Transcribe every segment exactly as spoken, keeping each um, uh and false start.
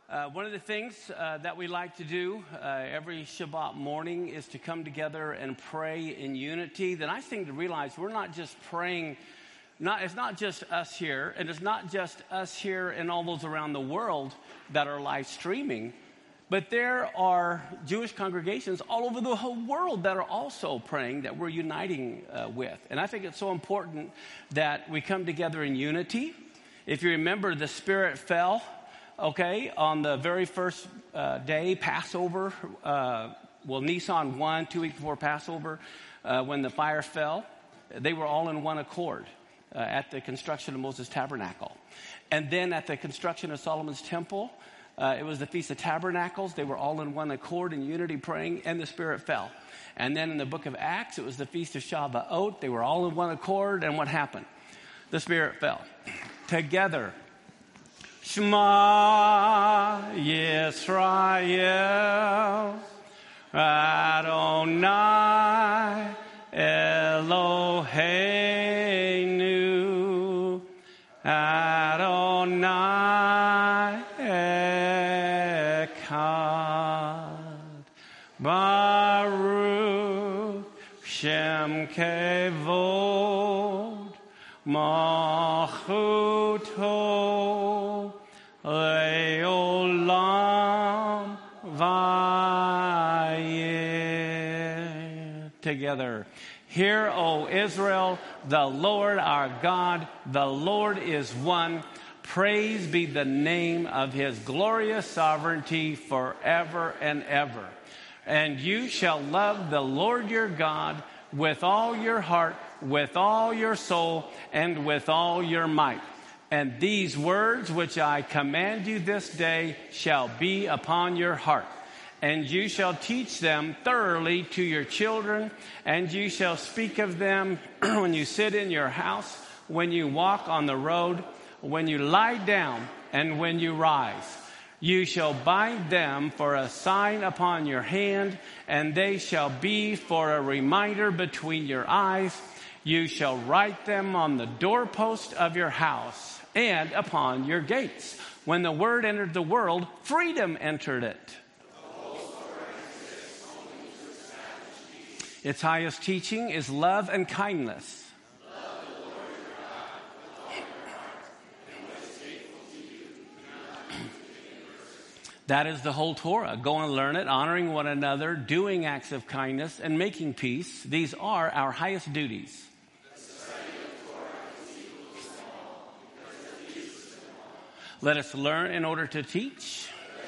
Uh, one of the things uh, that we like to do uh, every Shabbat morning is to come together and pray in unity. The nice thing to realize, we're not just praying, not, it's not just us here, and it's not just us here and all those around the world that are live streaming, but there are Jewish congregations all over the whole world that are also praying, that we're uniting uh, with. And I think it's so important that we come together in unity. If you remember, the Spirit fell, okay, on the very first uh, day, Passover, uh, well, Nisan one, two weeks before Passover, uh, when the fire fell, they were all in one accord uh, at the construction of Moses' tabernacle. And then at the construction of Solomon's temple, uh, it was the Feast of Tabernacles. They were all in one accord in unity praying, and the Spirit fell. And then in the book of Acts, it was the Feast of Shavuot. They were all in one accord, and what happened? The Spirit fell. Together, Shema Yisrael, Adonai Eloheinu, Adonai Echad, Baruch Shem Kevod, Malchuto Leolam Vayeh. Together. Hear, O Israel, the Lord our God, the Lord is one. Praise be the name of his glorious sovereignty forever and ever. And you shall love the Lord your God with all your heart, with all your soul, and with all your might. And these words which I command you this day shall be upon your heart. And you shall teach them thoroughly to your children, and you shall speak of them when you sit in your house, when you walk on the road, when you lie down, and when you rise. You shall bind them for a sign upon your hand, and they shall be for a reminder between your eyes. You shall write them on the doorpost of your house and upon your gates. When the word entered the world, freedom entered it. Its highest teaching is love and kindness. Love the Lord your God with all your heart and what is faithful to you, not to the That is the whole Torah. Go and learn it, honoring one another, doing acts of kindness, and making peace. These are our highest duties. Let us learn in order to teach.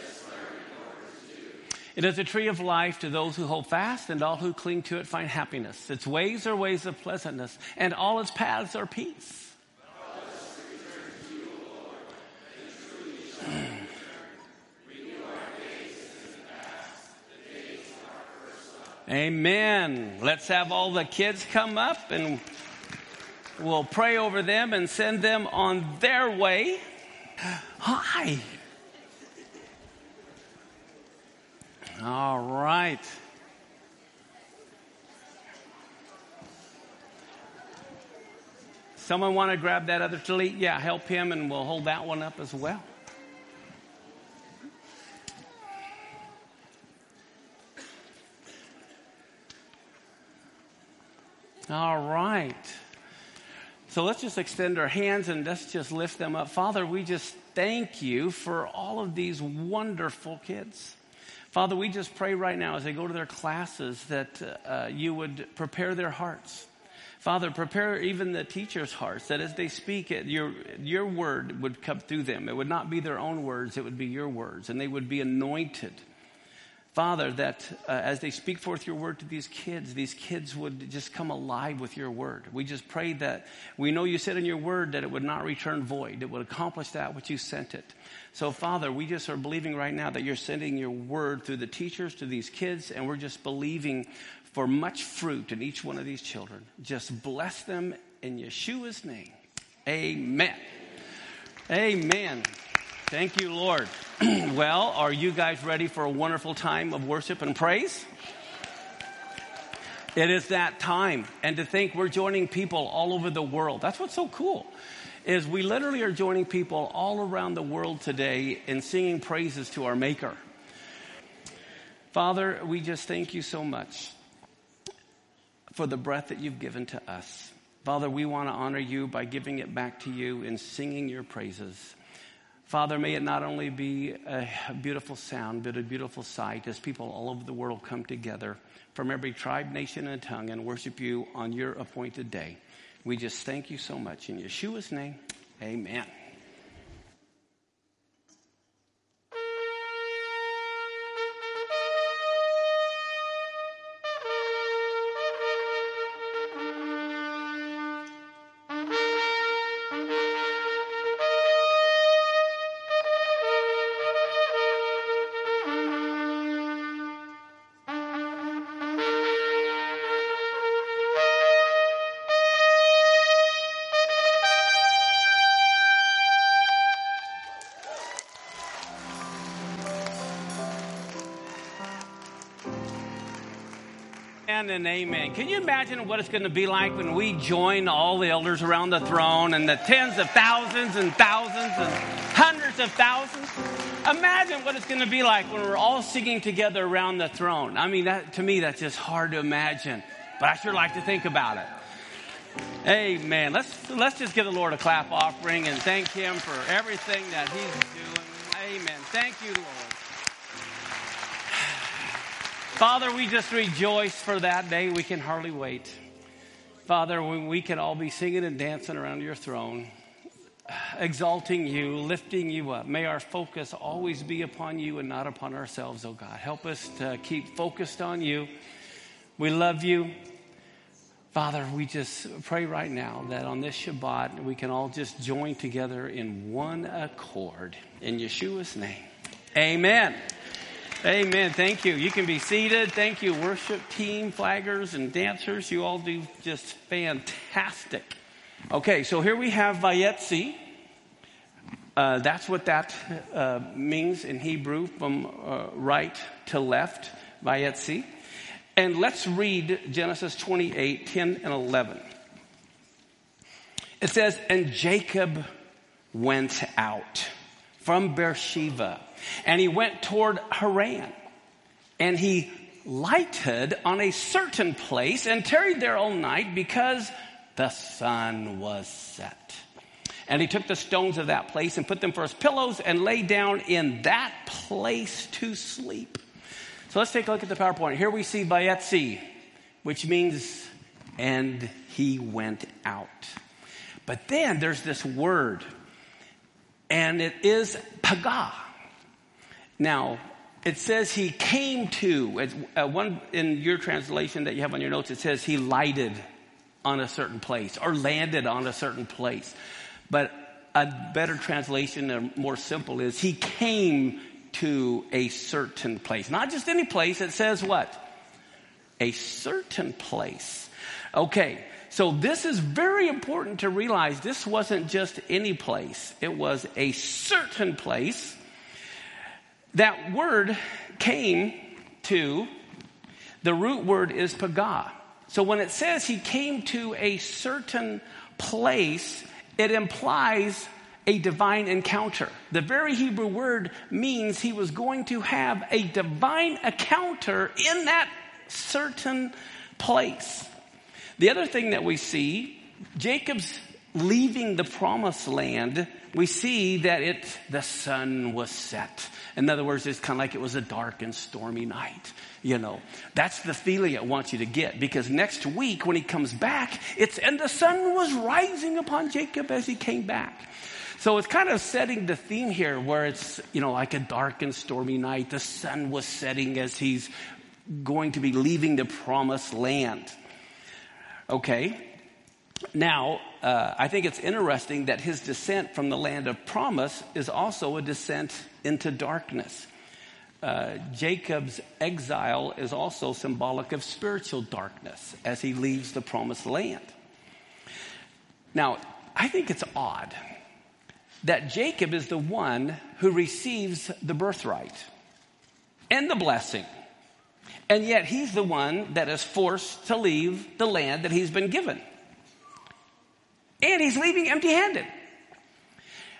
It is a tree of life to those who hold fast, and all who cling to it find happiness. Its ways are ways of pleasantness, and all its paths are peace. Amen. Let's have all the kids come up, and we'll pray over them and send them on their way. Hi. All right. Someone want to grab that other tallit? Yeah, help him, and we'll hold that one up as well. All right. So let's just extend our hands and let's just lift them up. Father, we just thank you for all of these wonderful kids. Father, we just pray right now as they go to their classes that uh, you would prepare their hearts. Father, prepare even the teachers' hearts, that as they speak it, your, your word would come through them. It would not be their own words, it would be your words, and they would be anointed. Father, that uh, as they speak forth your word to these kids, these kids would just come alive with your word. We just pray that we know you said in your word that it would not return void. It would accomplish that which you sent it. So, Father, we just are believing right now that you're sending your word through the teachers to these kids, and we're just believing for much fruit in each one of these children. Just bless them in Yeshua's name. Amen. Amen. Thank you, Lord. Well, are you guys ready for a wonderful time of worship and praise? It is that time. And to think we're joining people all over the world. That's what's so cool. is we literally are joining people all around the world today in singing praises to our Maker. Father, we just thank you so much for the breath that you've given to us. Father, we want to honor you by giving it back to you and singing your praises. Father, may it not only be a beautiful sound, but a beautiful sight as people all over the world come together from every tribe, nation, and tongue and worship you on your appointed day. We just thank you so much. In Yeshua's name, amen. And amen. Can you imagine what it's going to be like when we join all the elders around the throne and the tens of thousands and thousands and hundreds of thousands? Imagine what it's going to be like when we're all singing together around the throne. I mean, that, to me, that's just hard to imagine, but I sure like to think about it. Amen. Let's, let's just give the Lord a clap offering and thank him for everything that he's doing. Amen. Thank you, Lord. Father, we just rejoice for that day. We can hardly wait. Father, when we can all be singing and dancing around your throne, exalting you, lifting you up. May our focus always be upon you and not upon ourselves, oh God. Help us to keep focused on you. We love you. Father, we just pray right now that on this Shabbat, we can all just join together in one accord. In Yeshua's name, amen. Amen. Thank you. You can be seated. Thank you, worship team, flaggers, and dancers. You all do just fantastic. Okay, so here we have Vayetzi. Uh, that's what that uh, means in Hebrew, from uh, right to left, Vayetzi. And let's read Genesis twenty-eight, ten and eleven. It says, and Jacob went out from Beersheba, and he went toward Haran, and he lighted on a certain place and tarried there all night because the sun was set. And he took the stones of that place and put them for his pillows and lay down in that place to sleep. So let's take a look at the PowerPoint. Here we see Vayetzi, which means, and he went out. But then there's this word, and it is pagah. Now, it says he came to, uh, one in your translation that you have on your notes, it says he lighted on a certain place or landed on a certain place. But a better translation, a more simple, is he came to a certain place. Not just any place, it says what? A certain place. Okay, so this is very important to realize. This wasn't just any place. It was a certain place. That word came to, the root word is pagah. So when it says he came to a certain place, it implies a divine encounter. The very Hebrew word means he was going to have a divine encounter in that certain place. The other thing that we see, Jacob's leaving the promised land, we see that it the sun was set. In other words, it's kind of like it was a dark and stormy night. You know, that's the feeling I want you to get, because next week when he comes back, it's and the sun was rising upon Jacob as he came back. So it's kind of setting the theme here where it's, you know, like a dark and stormy night. The sun was setting as he's going to be leaving the promised land. Okay. Now, uh, I think it's interesting that his descent from the land of promise is also a descent into darkness. Uh, Jacob's exile is also symbolic of spiritual darkness as he leaves the promised land. Now, I think it's odd that Jacob is the one who receives the birthright and the blessing. And yet he's the one that is forced to leave the land that he's been given. And he's leaving empty-handed.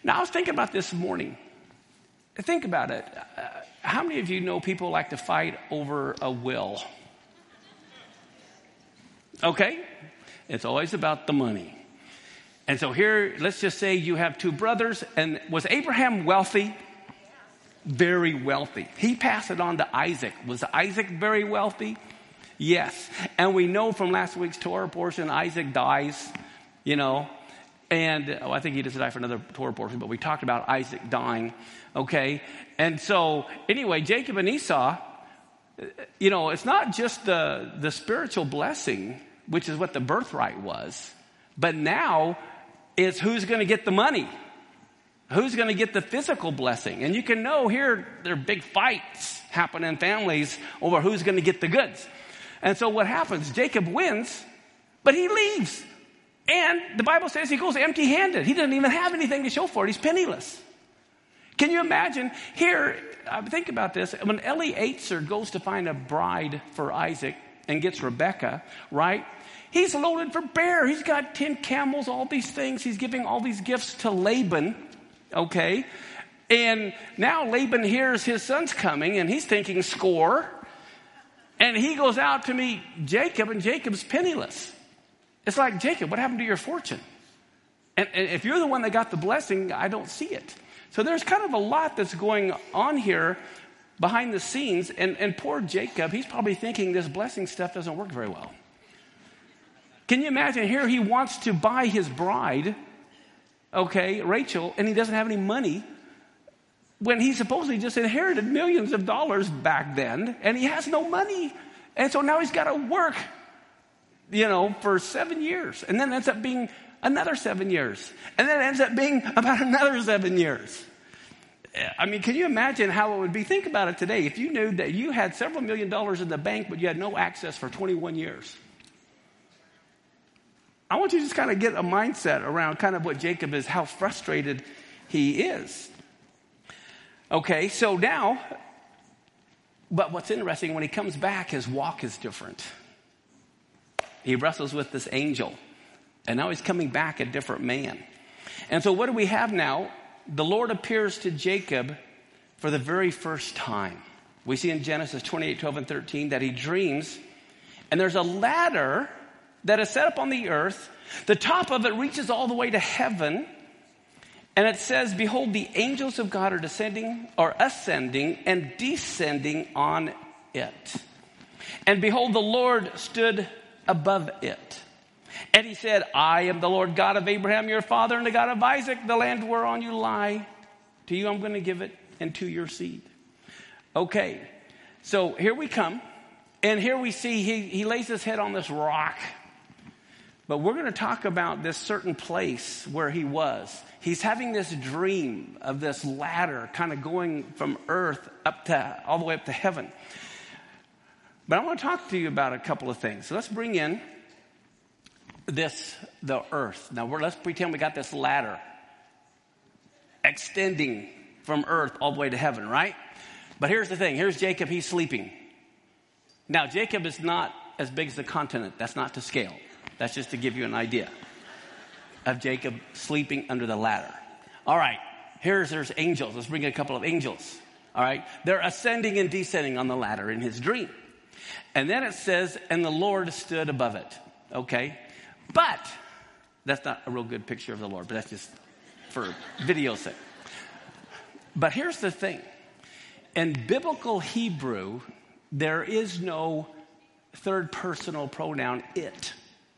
Now, I was thinking about this morning. Think about it. Uh, how many of you know people like to fight over a will? Okay? It's always about the money. And so here, let's just say you have two brothers. And was Abraham wealthy? Very wealthy. He passed it on to Isaac. Was Isaac very wealthy? Yes. And we know from last week's Torah portion, Isaac dies, you know. And oh, I think he doesn't die for another Torah portion, but we talked about Isaac dying. Okay. And so anyway, Jacob and Esau, you know, it's not just the, the spiritual blessing, which is what the birthright was, but now it's who's going to get the money. Who's going to get the physical blessing? And you can know here there are big fights happen in families over who's going to get the goods. And so what happens? Jacob wins, but he leaves. And the Bible says he goes empty-handed. He doesn't even have anything to show for it. He's penniless. Can you imagine? Here, uh, think about this. When Eliezer goes to find a bride for Isaac and gets Rebekah, right? He's loaded for bear. He's got ten camels, all these things. He's giving all these gifts to Laban, okay? And now Laban hears his son's coming, and he's thinking, score. And he goes out to meet Jacob, and Jacob's penniless. It's like, Jacob, what happened to your fortune? And, and if you're the one that got the blessing, I don't see it. So there's kind of a lot that's going on here behind the scenes. And, and poor Jacob, he's probably thinking this blessing stuff doesn't work very well. Can you imagine? Here he wants to buy his bride, okay, Rachel, and he doesn't have any money when he supposedly just inherited millions of dollars back then, and he has no money. And so now he's got to work, you know, for seven years. And then it ends up being another seven years. And then it ends up being about another seven years. I mean, can you imagine how it would be? Think about it today. If you knew that you had several million dollars in the bank, but you had no access for twenty-one years. I want you to just kind of get a mindset around kind of what Jacob is, how frustrated he is. Okay, so now, but what's interesting, when he comes back, his walk is different. He wrestles with this angel, and now he's coming back a different man. And so what do we have now? The Lord appears to Jacob for the very first time. We see in Genesis twenty-eight, twelve, and thirteen that he dreams, and there's a ladder that is set up on the earth. The top of it reaches all the way to heaven. And it says, behold, the angels of God are descending or ascending and descending on it. And behold, the Lord stood above it. And he said, I am the Lord God of Abraham, your father, and the God of Isaac. The land whereon you lie, to you I'm going to give it, and to your seed. Okay, so here we come. And here we see he, he lays his head on this rock. But we're going to talk about this certain place where he was. He's having this dream of this ladder kind of going from earth up to all the way up to heaven. But I want to talk to you about a couple of things. So let's bring in this, the earth. Now we're, let's pretend we got this ladder extending from earth all the way to heaven, right? But here's the thing. Here's Jacob. He's sleeping. Now Jacob is not as big as the continent. That's not to scale. That's just to give you an idea of Jacob sleeping under the ladder. All right, here's there's angels. Let's bring in a couple of angels. All right, they're ascending and descending on the ladder in his dream. And then it says, and the Lord stood above it. Okay, but that's not a real good picture of the Lord, but that's just for video's sake. But here's the thing. In biblical Hebrew, there is no third personal pronoun, it.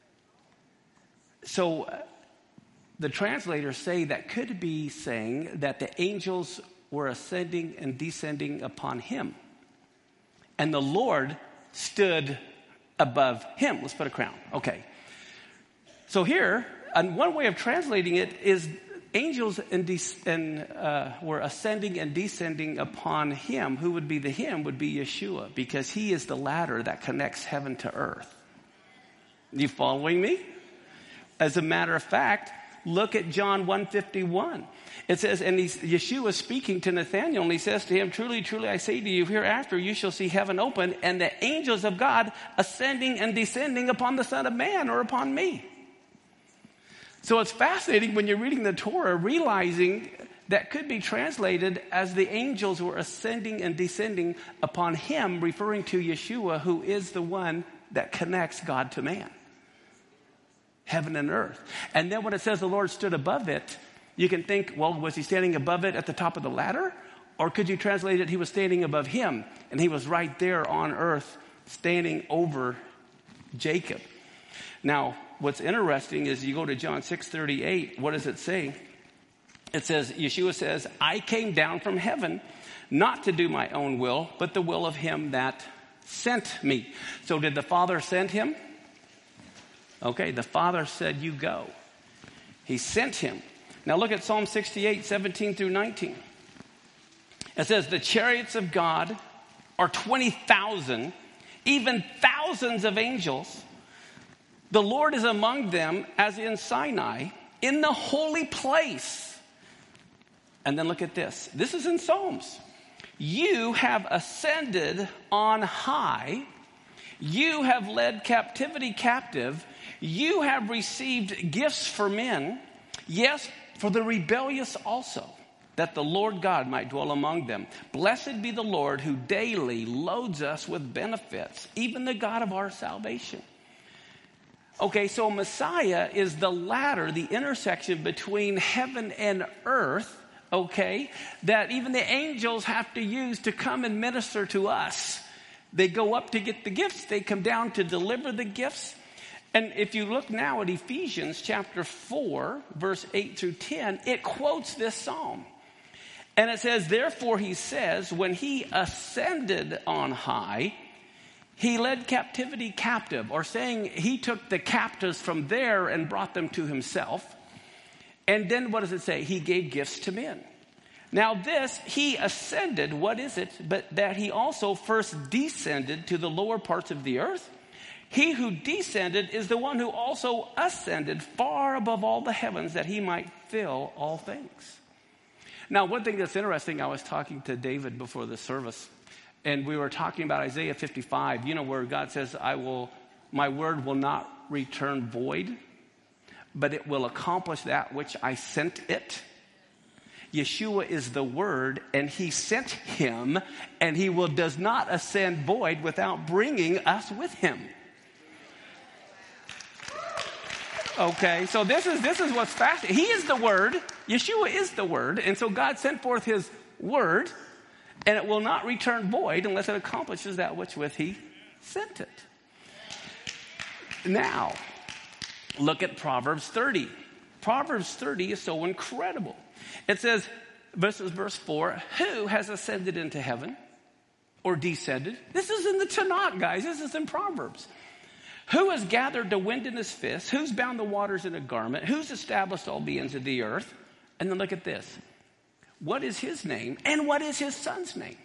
So uh, the translators say that could be saying that the angels were ascending and descending upon him. And the Lord stood above him. Let's put a crown. Okay. So here, and one way of translating it is angels and, de- and uh, were ascending and descending upon him. Who would be the him would be Yeshua, because he is the ladder that connects heaven to earth. You following me? As a matter of fact, look at John one fifty-one. It says, and he's, Yeshua is speaking to Nathanael, and he says to him, truly, truly, I say to you, hereafter you shall see heaven open and the angels of God ascending and descending upon the Son of Man, or upon me. So it's fascinating when you're reading the Torah, realizing that could be translated as the angels were ascending and descending upon him, referring to Yeshua, who is the one that connects God to man, heaven and earth. And then when it says the Lord stood above it, you can think, well, was he standing above it at the top of the ladder? Or could you translate it, he was standing above him, and he was right there on earth, standing over Jacob. Now, what's interesting is you go to John six thirty-eight, what does it say? It says, Yeshua says, I came down from heaven not to do my own will, but the will of him that sent me. So did the Father send him? Okay, the Father said, you go. He sent him. Now look at Psalm sixty-eight, seventeen through nineteen. It says, the chariots of God are twenty thousand, even thousands of angels. The Lord is among them as in Sinai, in the holy place. And then look at this. This is in Psalms. You have ascended on high. You have led captivity captive. You have received gifts for men. Yes, for the rebellious also, that the Lord God might dwell among them. Blessed be the Lord who daily loads us with benefits, even the God of our salvation. Okay, so Messiah is the ladder, the intersection between heaven and earth, okay, that even the angels have to use to come and minister to us. They go up to get the gifts. They come down to deliver the gifts. And if you look now at Ephesians chapter four, verse eight through ten, it quotes this psalm. And it says, therefore he says, when he ascended on high, he led captivity captive, or saying he took the captives from there and brought them to himself. And then what does it say? He gave gifts to men. Now this, he ascended, what is it? But that he also first descended to the lower parts of the earth. He who descended is the one who also ascended far above all the heavens that he might fill all things. Now, one thing that's interesting, I was talking to David before the service, and we were talking about Isaiah fifty-five, you know, where God says, I will, my word will not return void, but it will accomplish that which I sent it. Yeshua is the word, and he sent him, and he will does not ascend void without bringing us with him. Okay, so this is this is what's fascinating. He is the word. Yeshua is the word. And so God sent forth his word, and it will not return void unless it accomplishes that which with he sent it. Now, look at Proverbs thirty. Proverbs thirty is so incredible. It says, this is verse four, who has ascended into heaven or descended? This is in the Tanakh, guys. This is in Proverbs. Who has gathered the wind in his fist? Who's bound the waters in a garment? Who's established all the ends of the earth? And then look at this. What is his name? And what is his son's name?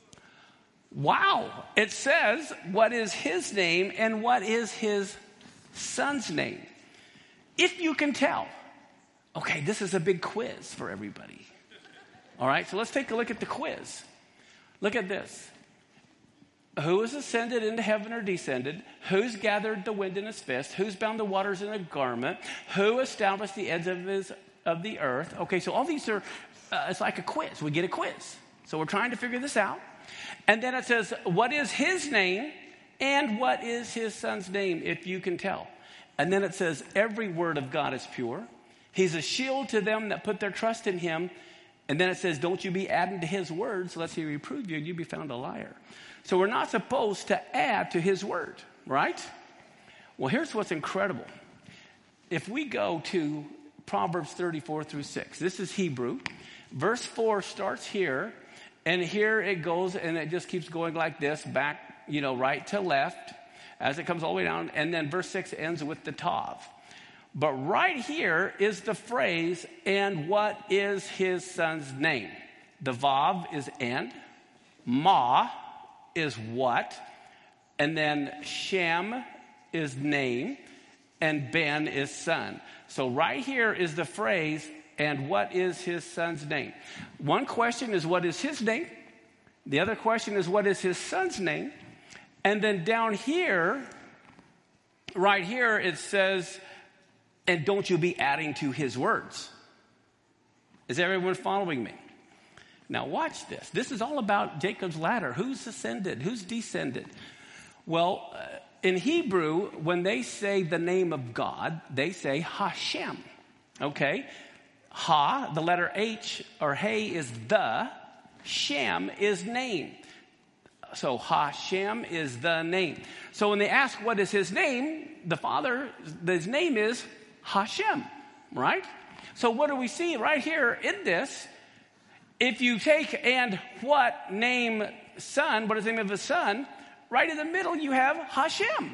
Wow. It says, what is his name and what is his son's name? If you can tell. Okay, this is a big quiz for everybody. All right, so let's take a look at the quiz. Look at this. Who has ascended into heaven or descended? Who's gathered the wind in his fist? Who's bound the waters in a garment? Who established the ends of his of the earth? Okay, so all these are, uh, it's like a quiz. We get a quiz. So we're trying to figure this out. And then it says, what is his name and what is his son's name, if you can tell? And then it says, every word of God is pure. He's a shield to them that put their trust in him. And then it says, don't you be adding to his words, lest he reprove you and you be found a liar. So we're not supposed to add to his word, right? Well, here's what's incredible. If we go to Proverbs thirty-four through six, this is Hebrew. Verse four starts here, and here it goes, and it just keeps going like this, back, you know, right to left, as it comes all the way down. And then verse six ends with the tav. But right here is the phrase, and what is his son's name? The vav is and, ma is what, and then Shem is name, and Ben is son. So right here is the phrase, and what is his son's name? One question is, what is his name? The other question is, what is his son's name? And then down here, right here, it says, And don't you be adding to his words. Is everyone following me? Now watch this. This is all about Jacob's ladder. Who's ascended? Who's descended? Well, uh, in Hebrew, when they say the name of God, they say Hashem. Okay? Ha, the letter H or Hey is the. Shem is name. So Hashem is the name. So when they ask what is his name, the Father, his name is Hashem, right? So what do we see right here in this? If you take and what name son, what is the name of the son? Right in the middle you have Hashem.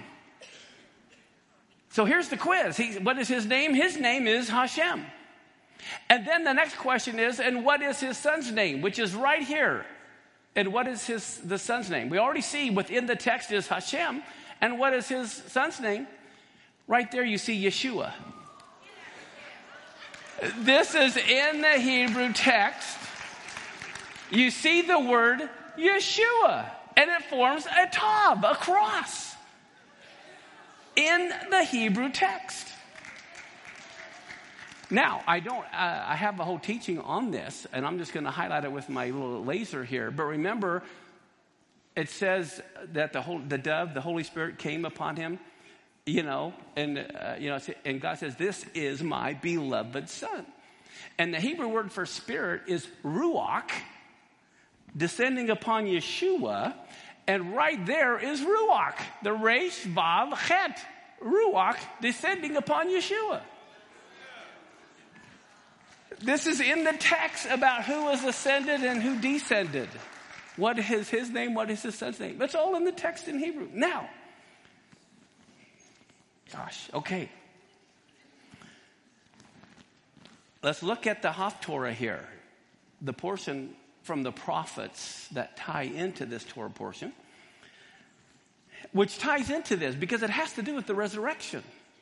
So here's the quiz. He, what is his name? His name is Hashem. And then the next question is, and what is his son's name? Which is right here. And what is his the son's name? We already see within the text is Hashem. And what is his son's name? Right there you see Yeshua. This is in the Hebrew text. You see the word Yeshua. And it forms a tav, a cross. In the Hebrew text. Now, I don't, uh, I have a whole teaching on this, and I'm just going to highlight it with my little laser here. But remember, it says that the whole, the dove, the Holy Spirit came upon him, you know, and, uh, you know, and God says, this is my beloved son. And the Hebrew word for spirit is ruach, descending upon Yeshua, and right there is ruach, the resh, vav, chet, ruach, descending upon Yeshua. This is in the text about who was ascended and who descended. What is his name? What is his son's name? That's all in the text in Hebrew. Now, gosh, okay. Let's look at the Haftorah here, the portion from the prophets that tie into this Torah portion, which ties into this because it has to do with the resurrection.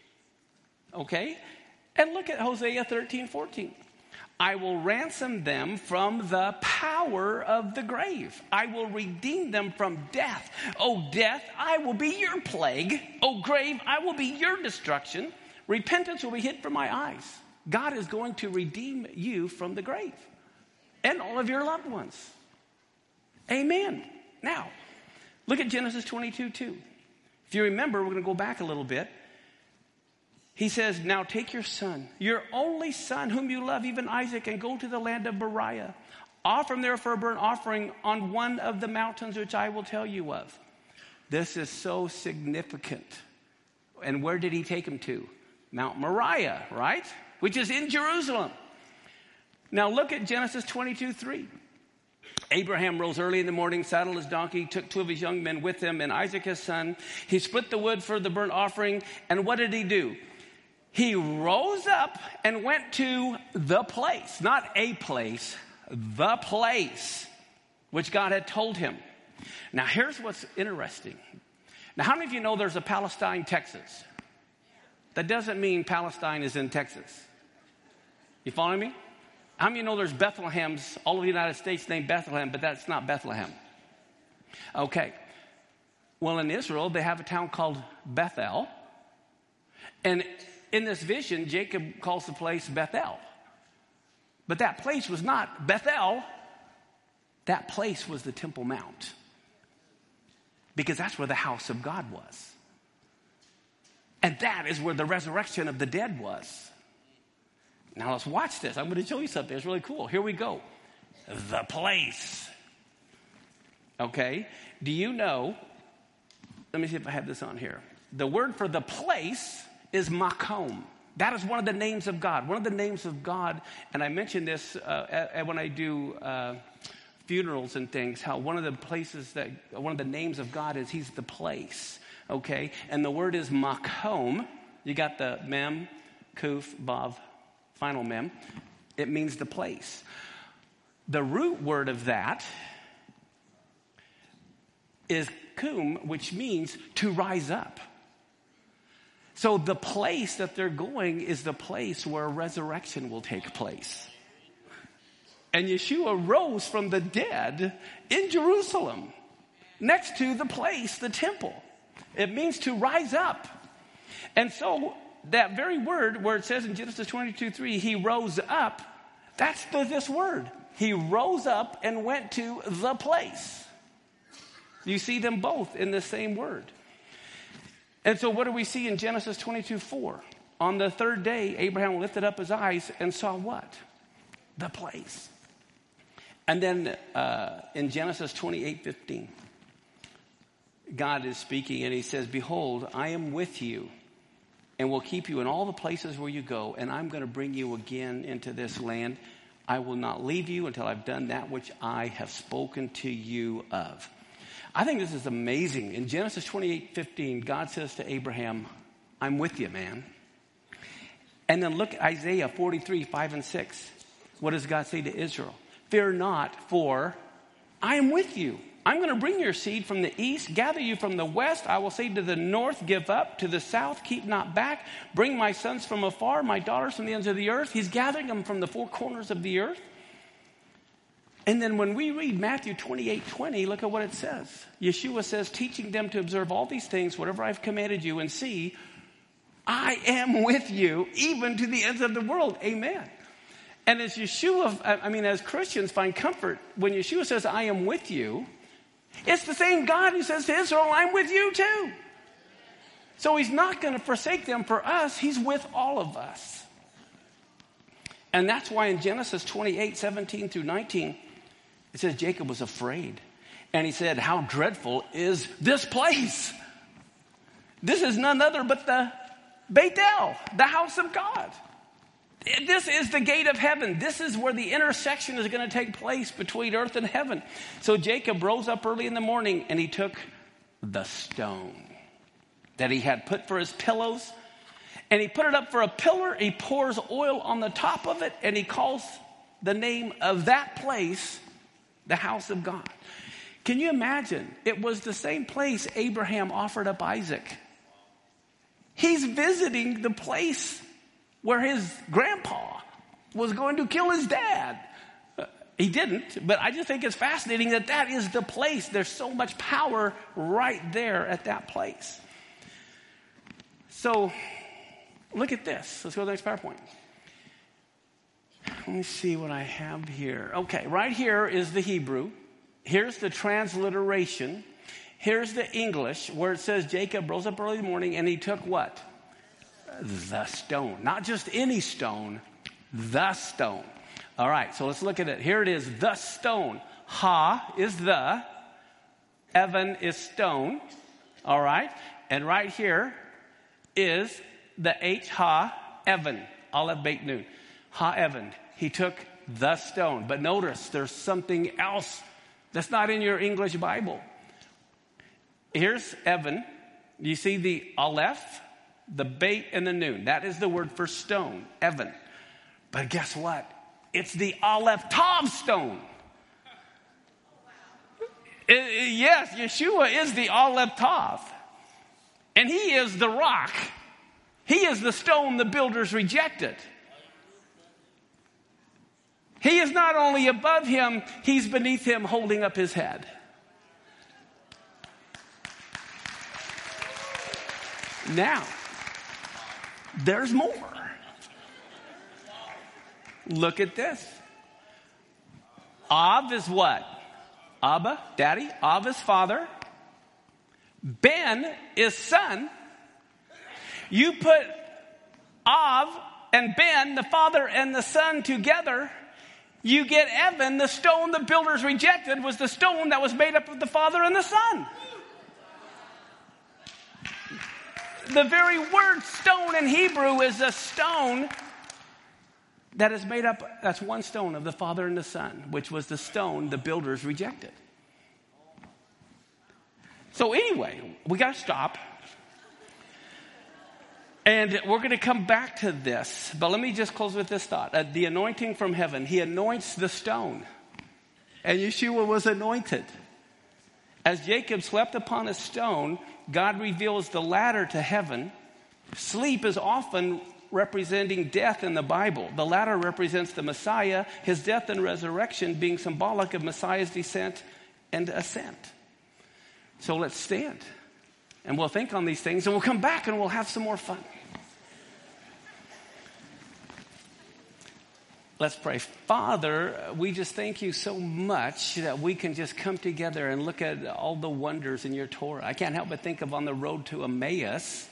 Okay? And look at Hosea thirteen fourteen. I will ransom them from the power of the grave. I will redeem them from death. O death, I will be your plague. O grave, I will be your destruction. Repentance will be hid from my eyes. God is going to redeem you from the grave and all of your loved ones. Amen. Now, look at Genesis twenty-two two. If you remember, we're going to go back a little bit. He says, now take your son, your only son whom you love, even Isaac, and go to the land of Moriah. Offer him there for a burnt offering on one of the mountains which I will tell you of. This is so significant. And where did he take him to? Mount Moriah, right? Which is in Jerusalem. Now look at Genesis twenty-two three. Abraham rose early in the morning, saddled his donkey, took two of his young men with him, and Isaac his son. He split the wood for the burnt offering, and what did he do? He rose up and went to the place, not a place, the place which God had told him. Now, here's what's interesting. Now, how many of you know there's a Palestine, Texas? That doesn't mean Palestine is in Texas. You following me? How many of you know there's Bethlehems all over the United States named Bethlehem, but that's not Bethlehem? Okay. Well, in Israel, they have a town called Bethel. And in this vision, Jacob calls the place Bethel. But that place was not Bethel. That place was the Temple Mount. Because that's where the house of God was. And that is where the resurrection of the dead was. Now let's watch this. I'm going to show you something. It's really cool. Here we go. The place. Okay. Do you know, let me see if I have this on here. The word for the place is makom. That is one of the names of God. One of the names of God, and I mention this uh, when I do uh, funerals and things, how one of the places that, one of the names of God is he's the place. Okay. And the word is makom. You got the mem, kuf, vav, final mem. It means the place. The root word of that is kum, which means to rise up. So the place that they're going is the place where resurrection will take place. And Yeshua rose from the dead in Jerusalem, next to the place, the temple. It means to rise up. And so that very word where it says in Genesis twenty-two three, he rose up, that's the, this word. He rose up and went to the place. You see them both in the same word. And so what do we see in Genesis twenty-two four? On the third day, Abraham lifted up his eyes and saw what? The place. And then uh, in Genesis twenty-eight fifteen, God is speaking and he says, behold, I am with you and will keep you in all the places where you go, and I'm going to bring you again into this land. I will not leave you until I've done that which I have spoken to you of. I think this is amazing. In Genesis twenty-eight fifteen, God says to Abraham, I'm with you, man. And then look at Isaiah forty-three, five and six. What does God say to Israel? Fear not, for I am with you. I'm going to bring your seed from the east, gather you from the west. I will say to the north, give up. To the south, keep not back. Bring my sons from afar, my daughters from the ends of the earth. He's gathering them from the four corners of the earth. And then when we read Matthew twenty-eight twenty, look at what it says. Yeshua says, teaching them to observe all these things, whatever I've commanded you, and see, I am with you, even to the ends of the world. Amen. And as Yeshua, I mean, as Christians find comfort, when Yeshua says, I am with you, it's the same God who says to Israel, I'm with you too. So he's not going to forsake them for us. He's with all of us. And that's why in Genesis twenty-eight, seventeen through nineteen, it says Jacob was afraid. And he said, how dreadful is this place? This is none other but the Bethel, the house of God. This is the gate of heaven. This is where the intersection is going to take place between earth and heaven. So Jacob rose up early in the morning and he took the stone that he had put for his pillows and he put it up for a pillar. He pours oil on the top of it and he calls the name of that place the house of God. Can you imagine? It was the same place Abraham offered up Isaac. He's visiting the place where his grandpa was going to kill his dad. Uh, he didn't, but I just think it's fascinating that that is the place. There's so much power right there at that place. So, look at this. Let's go to the next PowerPoint. Let me see what I have here. Okay, right here is the Hebrew. Here's the transliteration. Here's the English, where it says Jacob rose up early in the morning and he took what? The stone. Not just any stone, the stone. All right, so let's look at it. Here it is, the stone. Ha is the. Evan is stone. All right, and right here is the H, ha, Evan. Aleph, Beit, Nun. Ha, Evan. He took the stone. But notice, there's something else that's not in your English Bible. Here's Evan. You see the Aleph, the Beit, and the Nun. That is the word for stone, Evan. But guess what? It's the Aleph Tav stone. It, it, yes, Yeshua is the Aleph Tav. And he is the rock. He is the stone the builders rejected. He is not only above him, he's beneath him holding up his head. Now, there's more. Look at this. Av is what? Abba, daddy. Av is father. Ben is son. You put Av and Ben, the father and the son, together, you get Evan. The stone the builders rejected was the stone that was made up of the father and the son. The very word stone in Hebrew is a stone that is made up, that's one stone of the Father and the Son, which was the stone the builders rejected. So anyway, we got to stop. And we're going to come back to this. But let me just close with this thought. Uh, the anointing from heaven. He anoints the stone. And Yeshua was anointed. As Jacob slept upon a stone, God reveals the ladder to heaven. Sleep is often representing death in the Bible. The ladder represents the Messiah, his death and resurrection being symbolic of Messiah's descent and ascent. So let's stand. And we'll think on these things, and we'll come back and we'll have some more fun. Let's pray. Father, we just thank you so much that we can just come together and look at all the wonders in your Torah. I can't help but think of on the road to Emmaus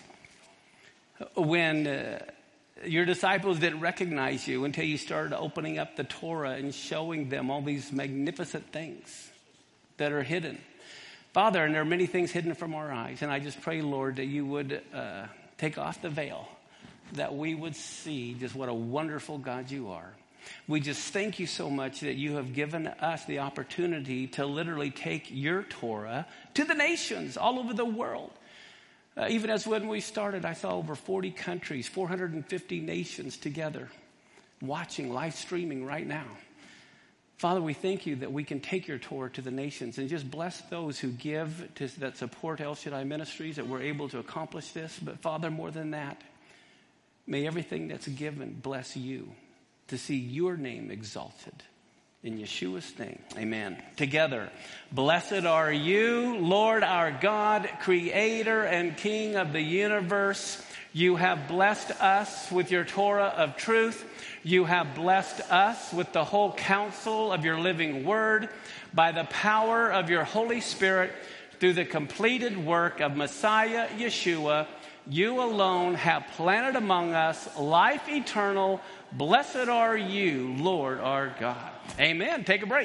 when uh, your disciples didn't recognize you until you started opening up the Torah and showing them all these magnificent things that are hidden. Father, and there are many things hidden from our eyes. And I just pray, Lord, that you would uh, take off the veil, that we would see just what a wonderful God you are. We just thank you so much that you have given us the opportunity to literally take your Torah to the nations all over the world. Uh, even as when we started, I saw over forty countries, four hundred fifty nations together, watching, live streaming right now. Father, we thank you that we can take your Torah to the nations and just bless those who give, to, that support El Shaddai Ministries, that we're able to accomplish this. But Father, more than that, may everything that's given bless you, to see your name exalted. In Yeshua's name, amen. Together, blessed are you, Lord our God, creator and king of the universe. You have blessed us with your Torah of truth. You have blessed us with the whole counsel of your living word by the power of your Holy Spirit through the completed work of Messiah Yeshua. You alone have planted among us life eternal. Blessed are you, Lord our God. Amen. Take a break.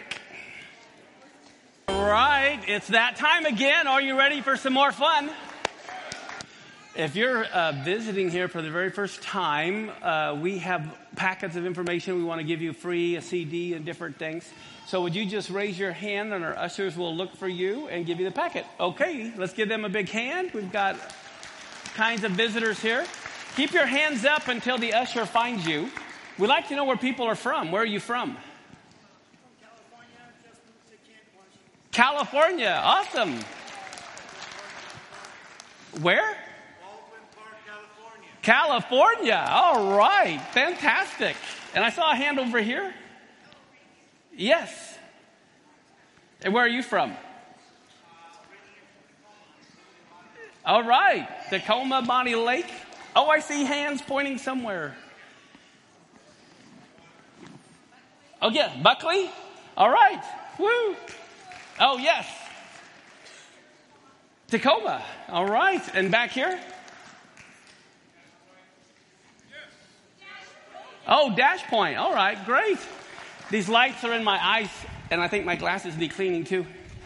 All right, it's that time again. Are you ready for some more fun? If you're uh, visiting here for the very first time, uh, we have packets of information we want to give you free, a C D and different things. So would you just raise your hand and our ushers will look for you and give you the packet. Okay, let's give them a big hand. We've got kinds of visitors here. Keep your hands up until the usher finds you. We'd like to know where people are from. Where are you from? California. Awesome. Where? Baldwin Park, California. California. All right. Fantastic. And I saw a hand over here. Yes. And where are you from? All right. Tacoma, Bonnie Lake. Oh, I see hands pointing somewhere. Oh, yeah. Buckley? All right. Woo. Oh, yes. Tacoma. All right. And back here? Oh, Dash Point. All right. Great. These lights are in my eyes, and I think my glasses need cleaning too.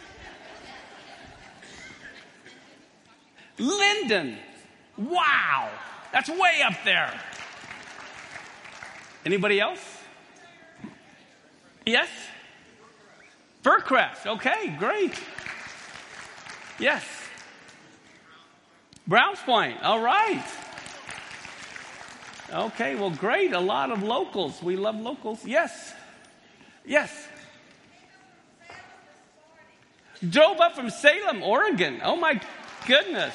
Linden. Wow. That's way up there. Anybody else? Yes? Fircrest. Okay, great. Yes. Browns Point. All right. Okay, well, great. A lot of locals. We love locals. Yes. Yes. Drove up from Salem, Oregon. Oh, my goodness.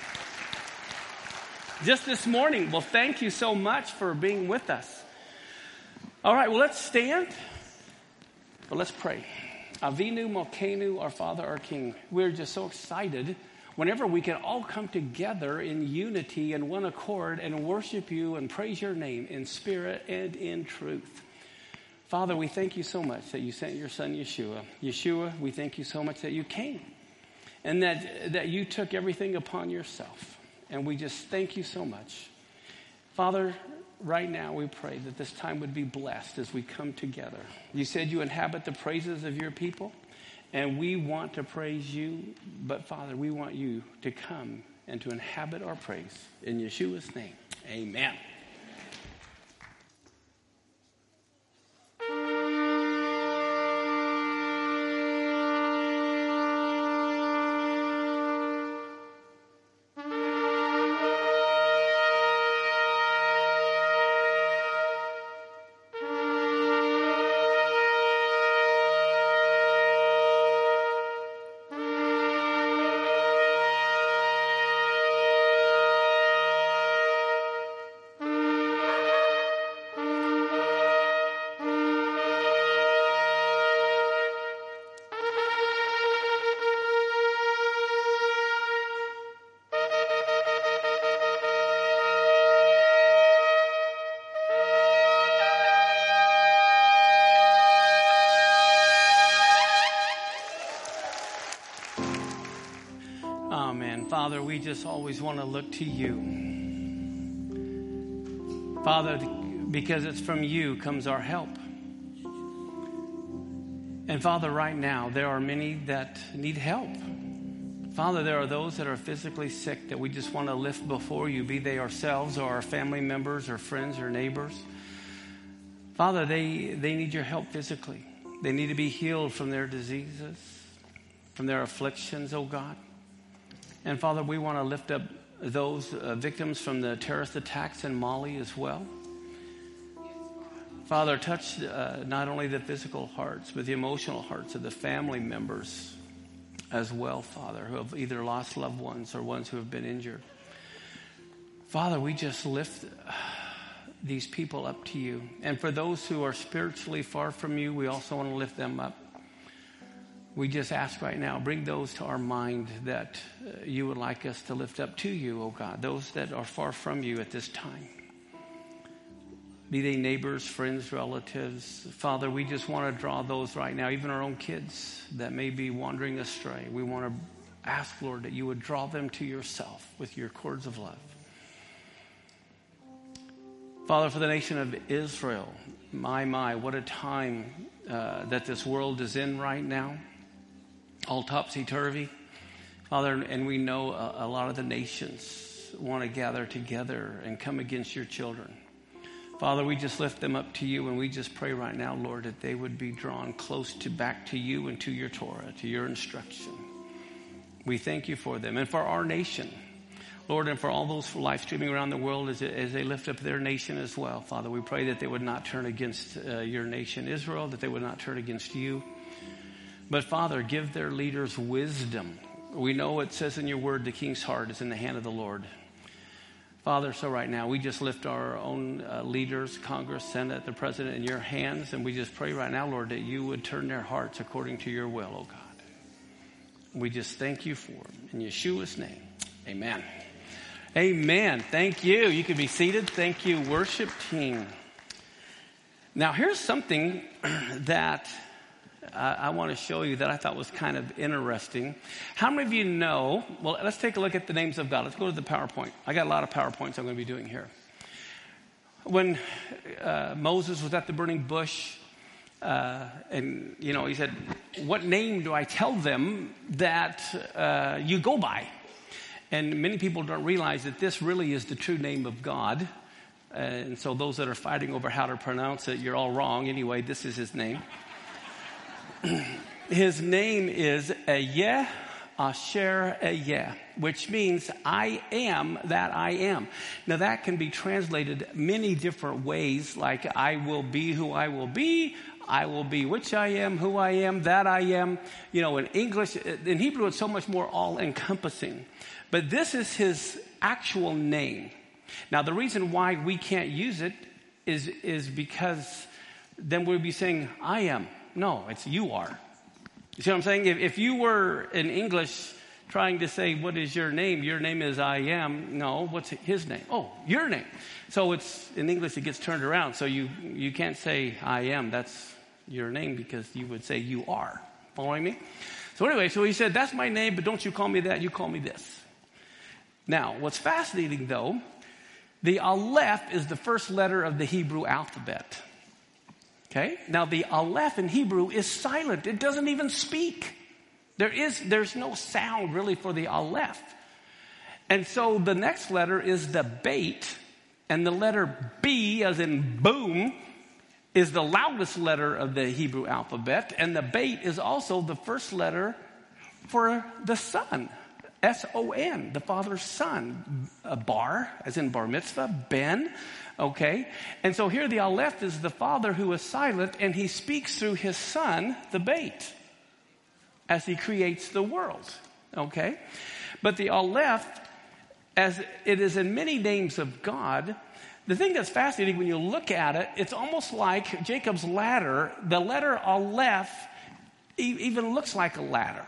Just this morning. Well, thank you so much for being with us. All right, well, let's stand. But let's pray. Avinu Malkeinu, our Father, our King. We're just so excited whenever we can all come together in unity and one accord and worship you and praise your name in spirit and in truth. Father, we thank you so much that you sent your son, Yeshua. Yeshua, we thank you so much that you came and that, that you took everything upon yourself. And we just thank you so much. Father, right now we pray that this time would be blessed as we come together. You said you inhabit the praises of your people, and we want to praise you. But Father, we want you to come and to inhabit our praise. In Yeshua's name, amen. Amen. Father, we just always want to look to you. Father, because it's from you comes our help. And Father, right now, there are many that need help. Father, there are those that are physically sick that we just want to lift before you, be they ourselves or our family members or friends or neighbors. Father, they, they need your help physically. They need to be healed from their diseases, from their afflictions, oh God. And Father, we want to lift up those uh, victims from the terrorist attacks in Mali as well. Father, touch uh, not only the physical hearts, but the emotional hearts of the family members as well, Father, who have either lost loved ones or ones who have been injured. Father, we just lift these people up to you. And for those who are spiritually far from you, we also want to lift them up. We just ask right now, bring those to our mind that uh, you would like us to lift up to you, oh God, those that are far from you at this time. Be they neighbors, friends, relatives. Father, we just want to draw those right now, even our own kids that may be wandering astray. We want to ask, Lord, that you would draw them to yourself with your cords of love. Father, for the nation of Israel, my, my, what a time uh, that this world is in right now. All topsy-turvy. Father, and we know a, a lot of the nations want to gather together and come against your children. Father, we just lift them up to you, and we just pray right now, Lord, that they would be drawn close to back to you and to your Torah, to your instruction. We thank you for them and for our nation, Lord, and for all those live streaming around the world as, as they lift up their nation as well. Father, we pray that they would not turn against uh, your nation, Israel, that they would not turn against you. But Father, give their leaders wisdom. We know it says in your word, the king's heart is in the hand of the Lord. Father, so right now we just lift our own uh, leaders, Congress, Senate, the President in your hands. And we just pray right now, Lord, that you would turn their hearts according to your will, oh God. We just thank you for them. In Yeshua's name, amen. Amen. Thank you. You can be seated. Thank you, worship team. Now, here's something that uh, I want to show you that I thought was kind of interesting. How many of you know, well, let's take a look at the names of God. Let's go to the PowerPoint. I got a lot of PowerPoints I'm going to be doing here. When uh, Moses was at the burning bush, uh, and, you know, he said, what name do I tell them that uh, you go by? And many people don't realize that this really is the true name of God. Uh, and so those that are fighting over how to pronounce it, you're all wrong. Anyway, this is his name. His name is Ehyeh Asher Ehyeh, which means I am that I am. Now that can be translated many different ways, like I will be who I will be, I will be which I am, who I am, that I am. You know, in English, in Hebrew, it's so much more all-encompassing. But this is his actual name. Now, the reason why we can't use it is, is because then we'd be saying, I am. No, it's you are. You see what I'm saying? If, if you were in English trying to say, what is your name? Your name is I am. No, what's his name? Oh, your name. So it's in English, it gets turned around. So you, you can't say I am. That's your name because you would say you are. Following me? So anyway, so he said, that's my name, but don't you call me that. You call me this. Now, what's fascinating, though, the Aleph is the first letter of the Hebrew alphabet. Okay? Now, the Aleph in Hebrew is silent. It doesn't even speak. There is, there's no sound, really, for the Aleph. And so the next letter is the Beit, and the letter B, as in boom, is the loudest letter of the Hebrew alphabet, and the Beit is also the first letter for the Son. S O N, the Father's Son. A bar, as in bar mitzvah, ben, okay? And so here the Aleph is the Father who is silent, and he speaks through his Son, the Beit, as he creates the world, okay? But the Aleph, as it is in many names of God, the thing that's fascinating when you look at it, it's almost like Jacob's ladder. The letter Aleph e- even looks like a ladder.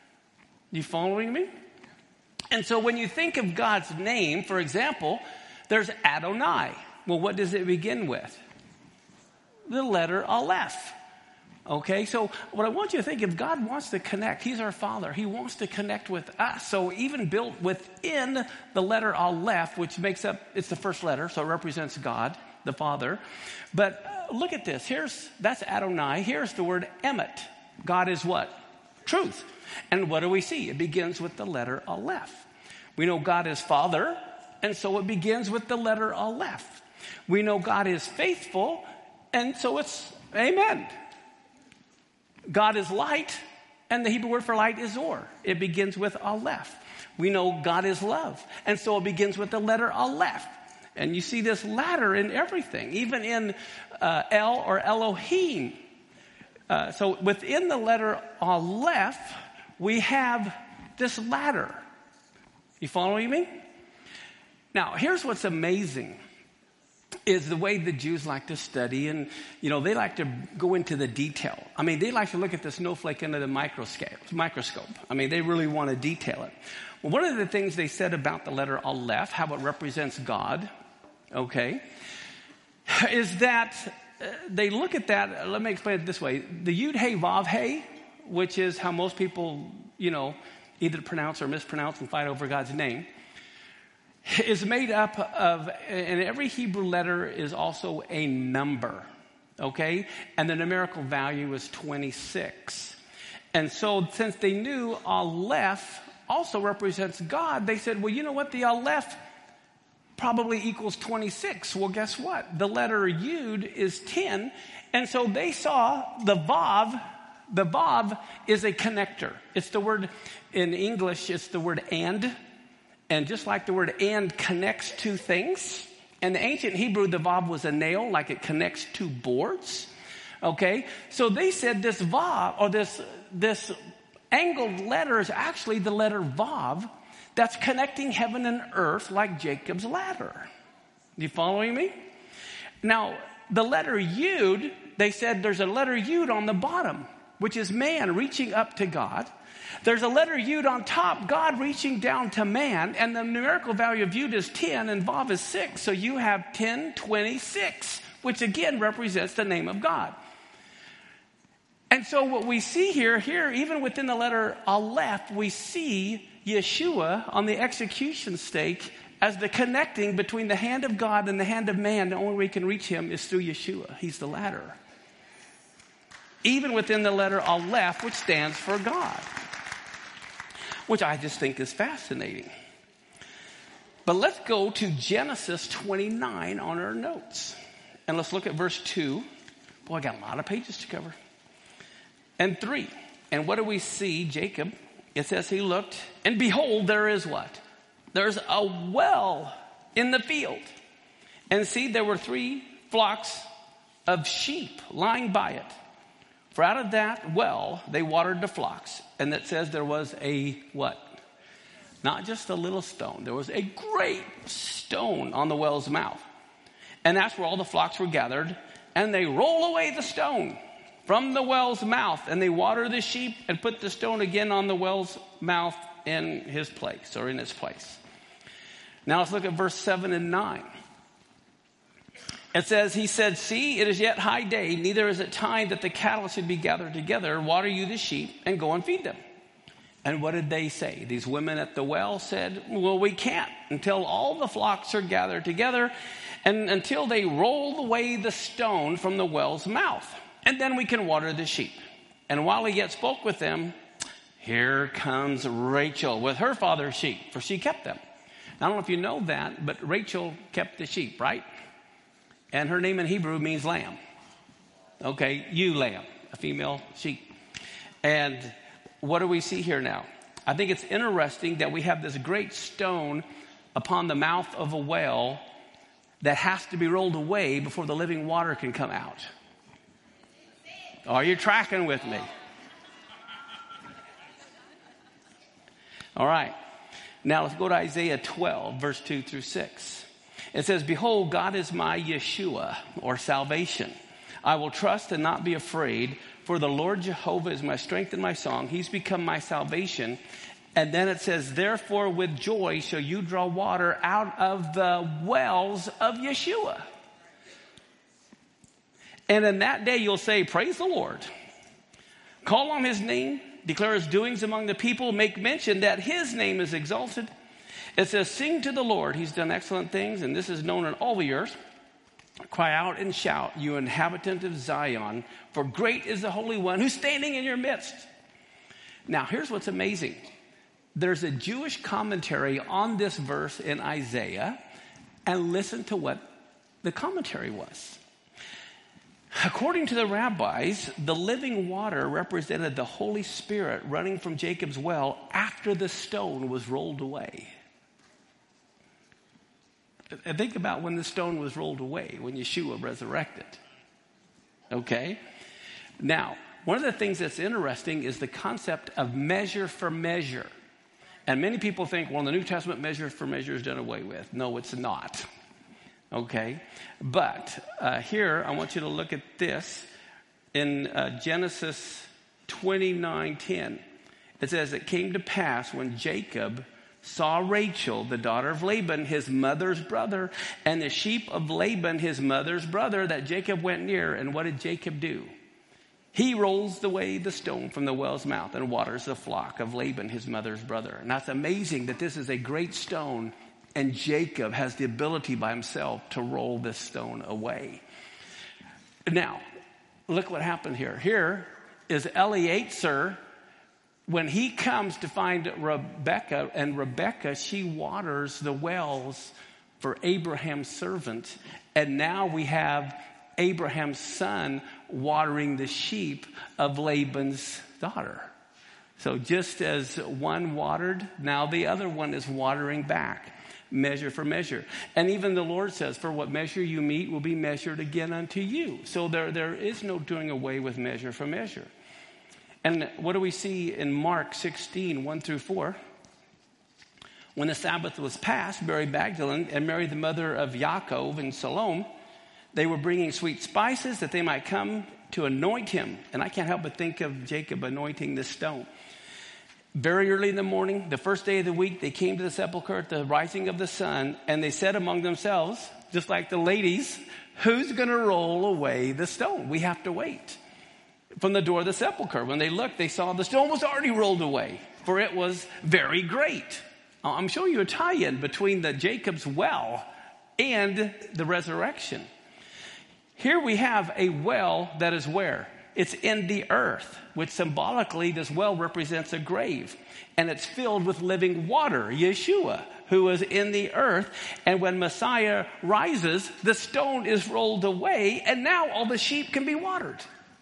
You following me? And so when you think of God's name, for example, there's Adonai. Well, what does it begin with? The letter Aleph. Okay, so what I want you to think, if God wants to connect, he's our Father. He wants to connect with us. So even built within the letter Aleph, which makes up, it's the first letter, so it represents God, the Father. But uh, look at this. Here's, that's Adonai. Here's the word Emet. God is what? Truth. And what do we see? It begins with the letter Aleph. We know God is Father, and so it begins with the letter Aleph. We know God is faithful, and so it's Amen. God is light, and the Hebrew word for light is Or. It begins with Aleph. We know God is love, and so it begins with the letter Aleph. And you see this ladder in everything, even in uh, El or Elohim. Uh, so within the letter Aleph, we have this ladder. You following me? Now, here's what's amazing. Is the way the Jews like to study, and you know they like to go into the detail. I mean, they like to look at the snowflake under the microscope. Microscope. I mean, they really want to detail it. Well, one of the things they said about the letter Aleph, how it represents God, okay, is that uh, they look at that. Let me explain it this way: the Yud Hey Vav Hey, which is how most people, you know, either pronounce or mispronounce and fight over God's name, is made up of, and every Hebrew letter is also a number, okay? And the numerical value is twenty-six. And so since they knew Aleph also represents God, they said, well, you know what? The Aleph probably equals twenty-six. Well, guess what? The letter Yud is ten. And so they saw the Vav. The Vav is a connector. It's the word, in English, it's the word and. And just like the word and connects two things, in the ancient Hebrew, the vav was a nail, like it connects two boards. Okay? So they said this vav, or this, this angled letter is actually the letter vav that's connecting heaven and earth like Jacob's ladder. You following me? Now, the letter Yud, they said there's a letter Yud on the bottom, which is man reaching up to God. There's a letter Yud on top, God reaching down to man, and the numerical value of Yud is ten and Vav is six. So you have ten, twenty-six, which again represents the name of God. And so what we see here, here, even within the letter Aleph, we see Yeshua on the execution stake as the connecting between the hand of God and the hand of man. The only way we can reach him is through Yeshua. He's the ladder. Even within the letter Aleph, which stands for God, which I just think is fascinating. But let's go to Genesis twenty-nine on our notes. And let's look at verse two. Boy, I got a lot of pages to cover. And three. And what do we see? Jacob, it says he looked, and behold, there is what? There's a well in the field. And see, there were three flocks of sheep lying by it. For out of that well, they watered the flocks. And it says there was a what? Not just a little stone. There was a great stone on the well's mouth. And that's where all the flocks were gathered. And they roll away the stone from the well's mouth. And they water the sheep and put the stone again on the well's mouth in his place, or in its place. Now let's look at verse seven and nine. It says, he said, see, it is yet high day, neither is it time that the cattle should be gathered together. Water you the sheep and go and feed them. And what did they say? These women at the well said, well, we can't until all the flocks are gathered together and until they roll away the stone from the well's mouth. And then we can water the sheep. And while he yet spoke with them, here comes Rachel with her father's sheep, for she kept them. Now, I don't know if you know that, but Rachel kept the sheep, right? And her name in Hebrew means lamb. Okay, you lamb, a female sheep. And what do we see here now? I think it's interesting that we have this great stone upon the mouth of a well that has to be rolled away before the living water can come out. Are you tracking with me? All right. Now let's go to Isaiah twelve, verse two through six. It says, behold, God is my Yeshua, or salvation. I will trust and not be afraid, for the Lord Jehovah is my strength and my song. He's become my salvation. And then it says, therefore with joy shall you draw water out of the wells of Yeshua. And in that day you'll say, praise the Lord. Call on his name, declare his doings among the people, make mention that his name is exalted. It says, sing to the Lord. He's done excellent things, and this is known in all the earth. Cry out and shout, you inhabitant of Zion, for great is the Holy One who's standing in your midst. Now, here's what's amazing. There's a Jewish commentary on this verse in Isaiah, and listen to what the commentary was. According to the rabbis, the living water represented the Holy Spirit running from Jacob's well after the stone was rolled away. And think about when the stone was rolled away, when Yeshua resurrected. Okay? Now, one of the things that's interesting is the concept of measure for measure. And many people think, well, the New Testament measure for measure is done away with. No, it's not. Okay? But uh, here, I want you to look at this in uh, Genesis twenty-nine ten. It says, it came to pass when Jacob saw Rachel, the daughter of Laban, his mother's brother, and the sheep of Laban, his mother's brother, that Jacob went near. And what did Jacob do? He rolls away the stone from the well's mouth and waters the flock of Laban, his mother's brother. And that's amazing that this is a great stone, and Jacob has the ability by himself to roll this stone away. Now, look what happened here. Here is Eliezer. When he comes to find Rebekah, and Rebekah, she waters the wells for Abraham's servant. And now we have Abraham's son watering the sheep of Laban's daughter. So just as one watered, now the other one is watering back. Measure for measure. And even the Lord says, for what measure you meet will be measured again unto you. So there, there is no doing away with measure for measure. And what do we see in Mark sixteen, one through four? When the Sabbath was passed, Mary Magdalene and Mary the mother of Yaakov and Salome, they were bringing sweet spices that they might come to anoint him. And I can't help but think of Jacob anointing this stone. Very early in the morning, the first day of the week, they came to the sepulchre at the rising of the sun, and they said among themselves, just like the ladies, who's going to roll away the stone? We have to wait. From the door of the sepulchre, when they looked, they saw the stone was already rolled away, for it was very great. I'm showing you a tie-in between the Jacob's well and the resurrection. Here we have a well that is where? It's in the earth, which symbolically this well represents a grave. And it's filled with living water, Yeshua, who is in the earth. And when Messiah rises, the stone is rolled away, and now all the sheep can be watered.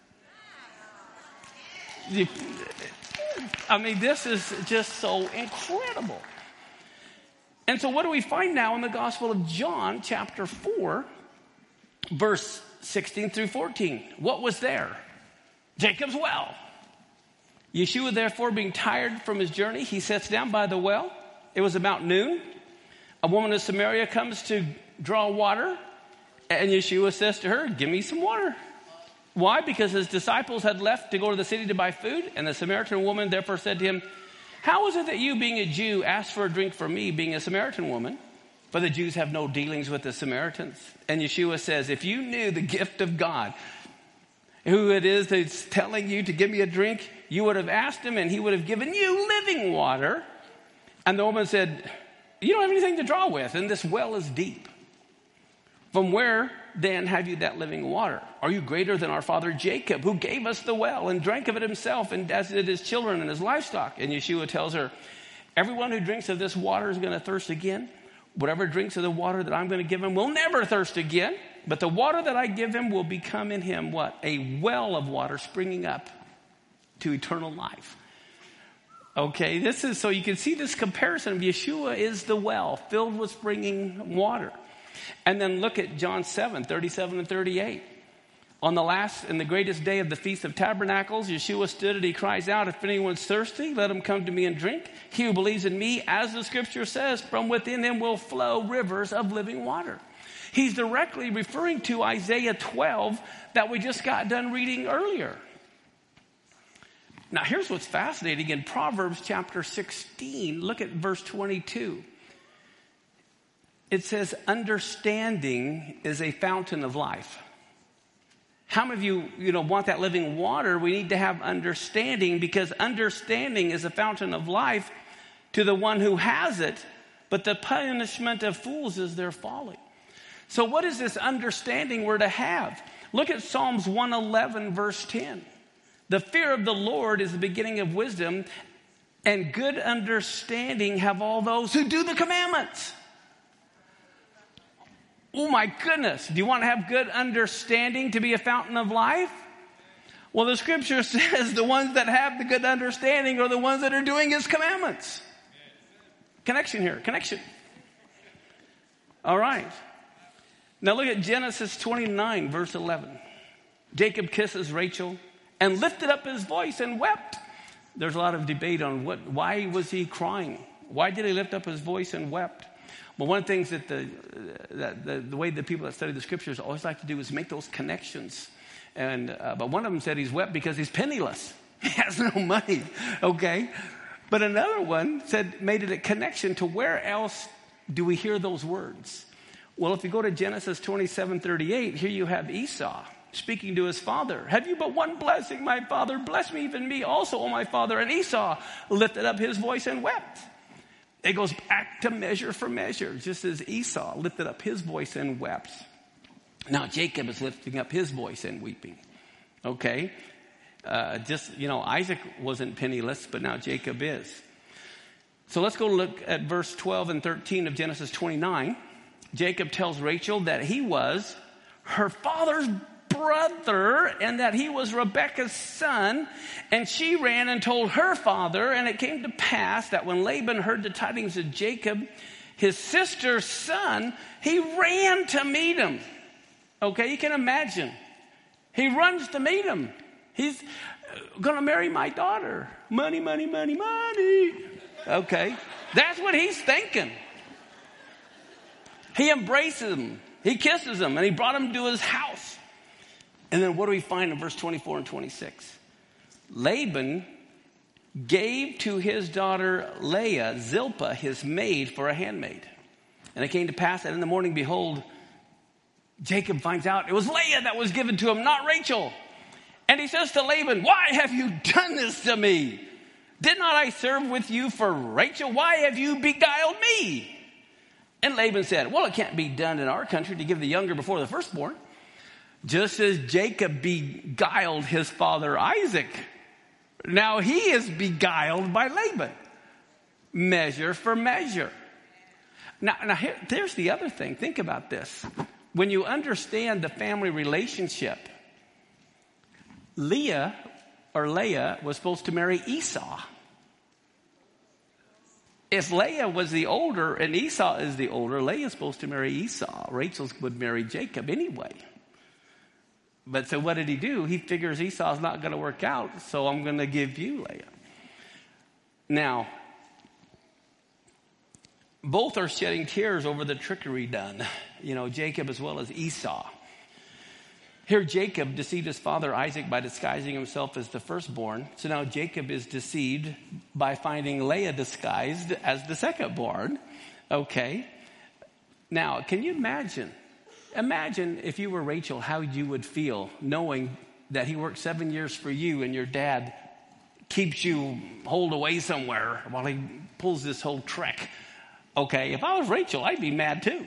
I mean, this is just so incredible. And so what do we find now in the Gospel of John, chapter four, verse sixteen through fourteen? What was there? Jacob's well. Yeshua, therefore, being tired from his journey, he sits down by the well. It was about noon. A woman of Samaria comes to draw water, and Yeshua says to her, give me some water. Why? Because his disciples had left to go to the city to buy food, and the Samaritan woman therefore said to him, how is it that you, being a Jew, ask for a drink from me, being a Samaritan woman? For the Jews have no dealings with the Samaritans. And Yeshua says, if you knew the gift of God, who it is that's telling you to give me a drink, you would have asked him, and he would have given you living water. And the woman said, you don't have anything to draw with, and this well is deep. From where then have you that living water? Are you greater than our father Jacob, who gave us the well and drank of it himself, and as did his children and his livestock? And Yeshua tells her, everyone who drinks of this water is going to thirst again. Whatever drinks of the water that I'm going to give him will never thirst again. But the water that I give him will become in him what? A well of water springing up to eternal life. Okay, this is, so you can see this comparison of Yeshua is the well filled with springing water. And then look at John seven, thirty-seven and thirty-eight. On the last and the greatest day of the Feast of Tabernacles, Yeshua stood and he cries out, if anyone's thirsty, let him come to me and drink. He who believes in me, as the scripture says, from within him will flow rivers of living water. He's directly referring to Isaiah twelve that we just got done reading earlier. Now here's what's fascinating. In Proverbs chapter sixteen, look at verse twenty-two. It says, understanding is a fountain of life. How many of you, you know, want that living water? We need to have understanding, because understanding is a fountain of life to the one who has it, but the punishment of fools is their folly. So what is this understanding we're to have? Look at Psalms one eleven, verse ten. The fear of the Lord is the beginning of wisdom, and good understanding have all those who do the commandments. Oh my goodness. Do you want to have good understanding to be a fountain of life? Well, the scripture says the ones that have the good understanding are the ones that are doing his commandments. Connection here. Connection. All right. Now look at Genesis twenty-nine, verse eleven. Jacob kisses Rachel and lifted up his voice and wept. There's a lot of debate on what, why was he crying? Why did he lift up his voice and wept? Well, one of the things that the, that the the way the people that study the scriptures always like to do is make those connections. And uh, but one of them said he's wept because he's penniless. He has no money. Okay, but another one said made it a connection to where else do we hear those words? Well, if you go to Genesis twenty-seven thirty-eight, here you have Esau speaking to his father. Have you but one blessing, my father? Bless me, even me also, O my father. And Esau lifted up his voice and wept. It goes back to measure for measure, just as Esau lifted up his voice and wept. Now Jacob is lifting up his voice and weeping. Okay? Uh, just, you know, Isaac wasn't penniless, but now Jacob is. So let's go look at verse twelve and thirteen of Genesis twenty-nine. Jacob tells Rachel that he was her father's brother and that he was Rebekah's son. And she ran and told her father. And it came to pass that when Laban heard the tidings of Jacob, his sister's son, he ran to meet him. Okay, you can imagine. He runs to meet him. He's going to marry my daughter. Money, money, money, money. Okay, that's what he's thinking. He embraces him. He kisses him, and he brought him to his house. And then what do we find in verse twenty-four and twenty-six? Laban gave to his daughter Leah Zilpah, his maid, for a handmaid. And it came to pass that in the morning, behold, Jacob finds out it was Leah that was given to him, not Rachel. And he says to Laban, why have you done this to me? Did not I serve with you for Rachel? Why have you beguiled me? And Laban said, well, it can't be done in our country to give the younger before the firstborn. Just as Jacob beguiled his father Isaac, now he is beguiled by Laban. Measure for measure. Now, now here, there's the other thing. Think about this. When you understand the family relationship, Leah or Leah was supposed to marry Esau. If Leah was the older and Esau is the older, Leah is supposed to marry Esau. Rachel would marry Jacob anyway. But so what did he do? He figures Esau's not going to work out, so I'm going to give you Leah. Now, both are shedding tears over the trickery done. You know, Jacob as well as Esau. Here Jacob deceived his father Isaac by disguising himself as the firstborn. So now Jacob is deceived by finding Leah disguised as the secondborn. Okay. Now, can you imagine? Imagine if you were Rachel, how you would feel knowing that he worked seven years for you and your dad keeps you holed away somewhere while he pulls this whole trek. Okay, if I was Rachel, I'd be mad too.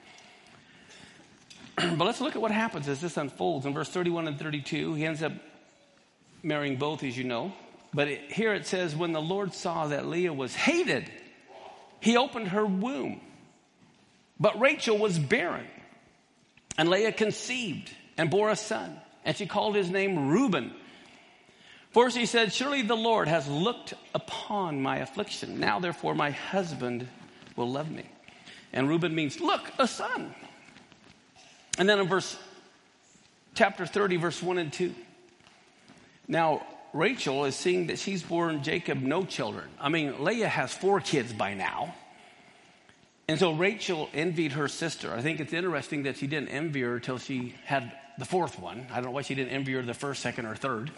But let's look at what happens as this unfolds. In verse thirty-one and thirty-two, he ends up marrying both, as you know. But it, here it says, when the Lord saw that Leah was hated, he opened her womb. But Rachel was barren. And Leah conceived and bore a son. And she called his name Reuben. For she said, surely the Lord has looked upon my affliction. Now, therefore, my husband will love me. And Reuben means, look, a son. And then in verse, chapter thirty, verse one and two. Now, Rachel is seeing that she's born Jacob no children. I mean, Leah has four kids by now. And so Rachel envied her sister. I think it's interesting that she didn't envy her until she had the fourth one. I don't know why she didn't envy her the first, second, or third.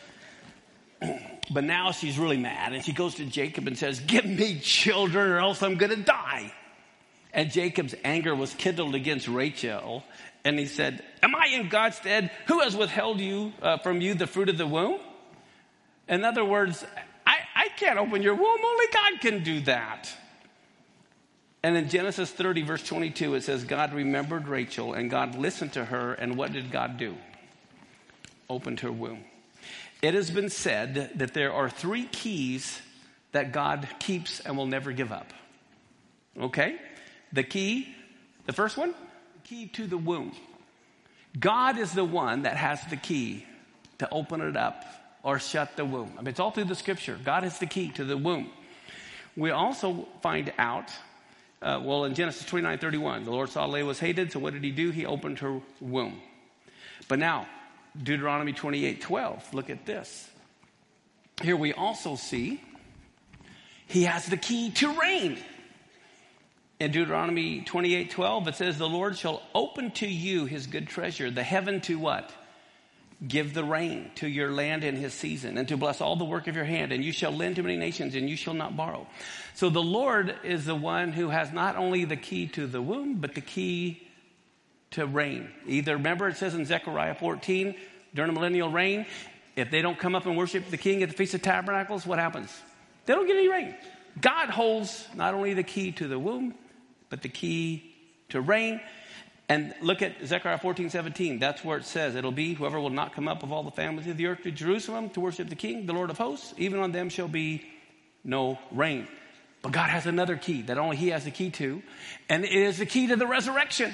But now she's really mad. And she goes to Jacob and says, give me children or else I'm going to die. And Jacob's anger was kindled against Rachel. And he said, am I in God's stead? Who has withheld you uh, from you the fruit of the womb? In other words, I, I can't open your womb. Only God can do that. And in Genesis thirty, verse twenty-two, it says, God remembered Rachel and God listened to her. And what did God do? Opened her womb. It has been said that there are three keys that God keeps and will never give up. Okay? The key, the first one, the key to the womb. God is the one that has the key to open it up or shut the womb. I mean, it's all through the scripture. God is the key to the womb. We also find out, uh, well, in Genesis twenty-nine thirty-one, the Lord saw Leah was hated, so what did he do? He opened her womb. But now, Deuteronomy twenty-eight twelve, look at this. Here we also see he has the key to rain. In Deuteronomy twenty-eight twelve, it says, the Lord shall open to you his good treasure, the heaven to what? Give the rain to your land in his season, and to bless all the work of your hand, and you shall lend to many nations, and you shall not borrow. So the Lord is the one who has not only the key to the womb, but the key to rain. Either, remember it says in Zechariah fourteen, during the millennial reign, if they don't come up and worship the king at the Feast of Tabernacles, what happens? They don't get any rain. God holds not only the key to the womb, but the key to rain. And look at Zechariah fourteen seventeen. That's where it says, it'll be whoever will not come up of all the families of the earth to Jerusalem to worship the king, the Lord of hosts, even on them shall be no rain. But God has another key that only he has the key to, and it is the key to the resurrection.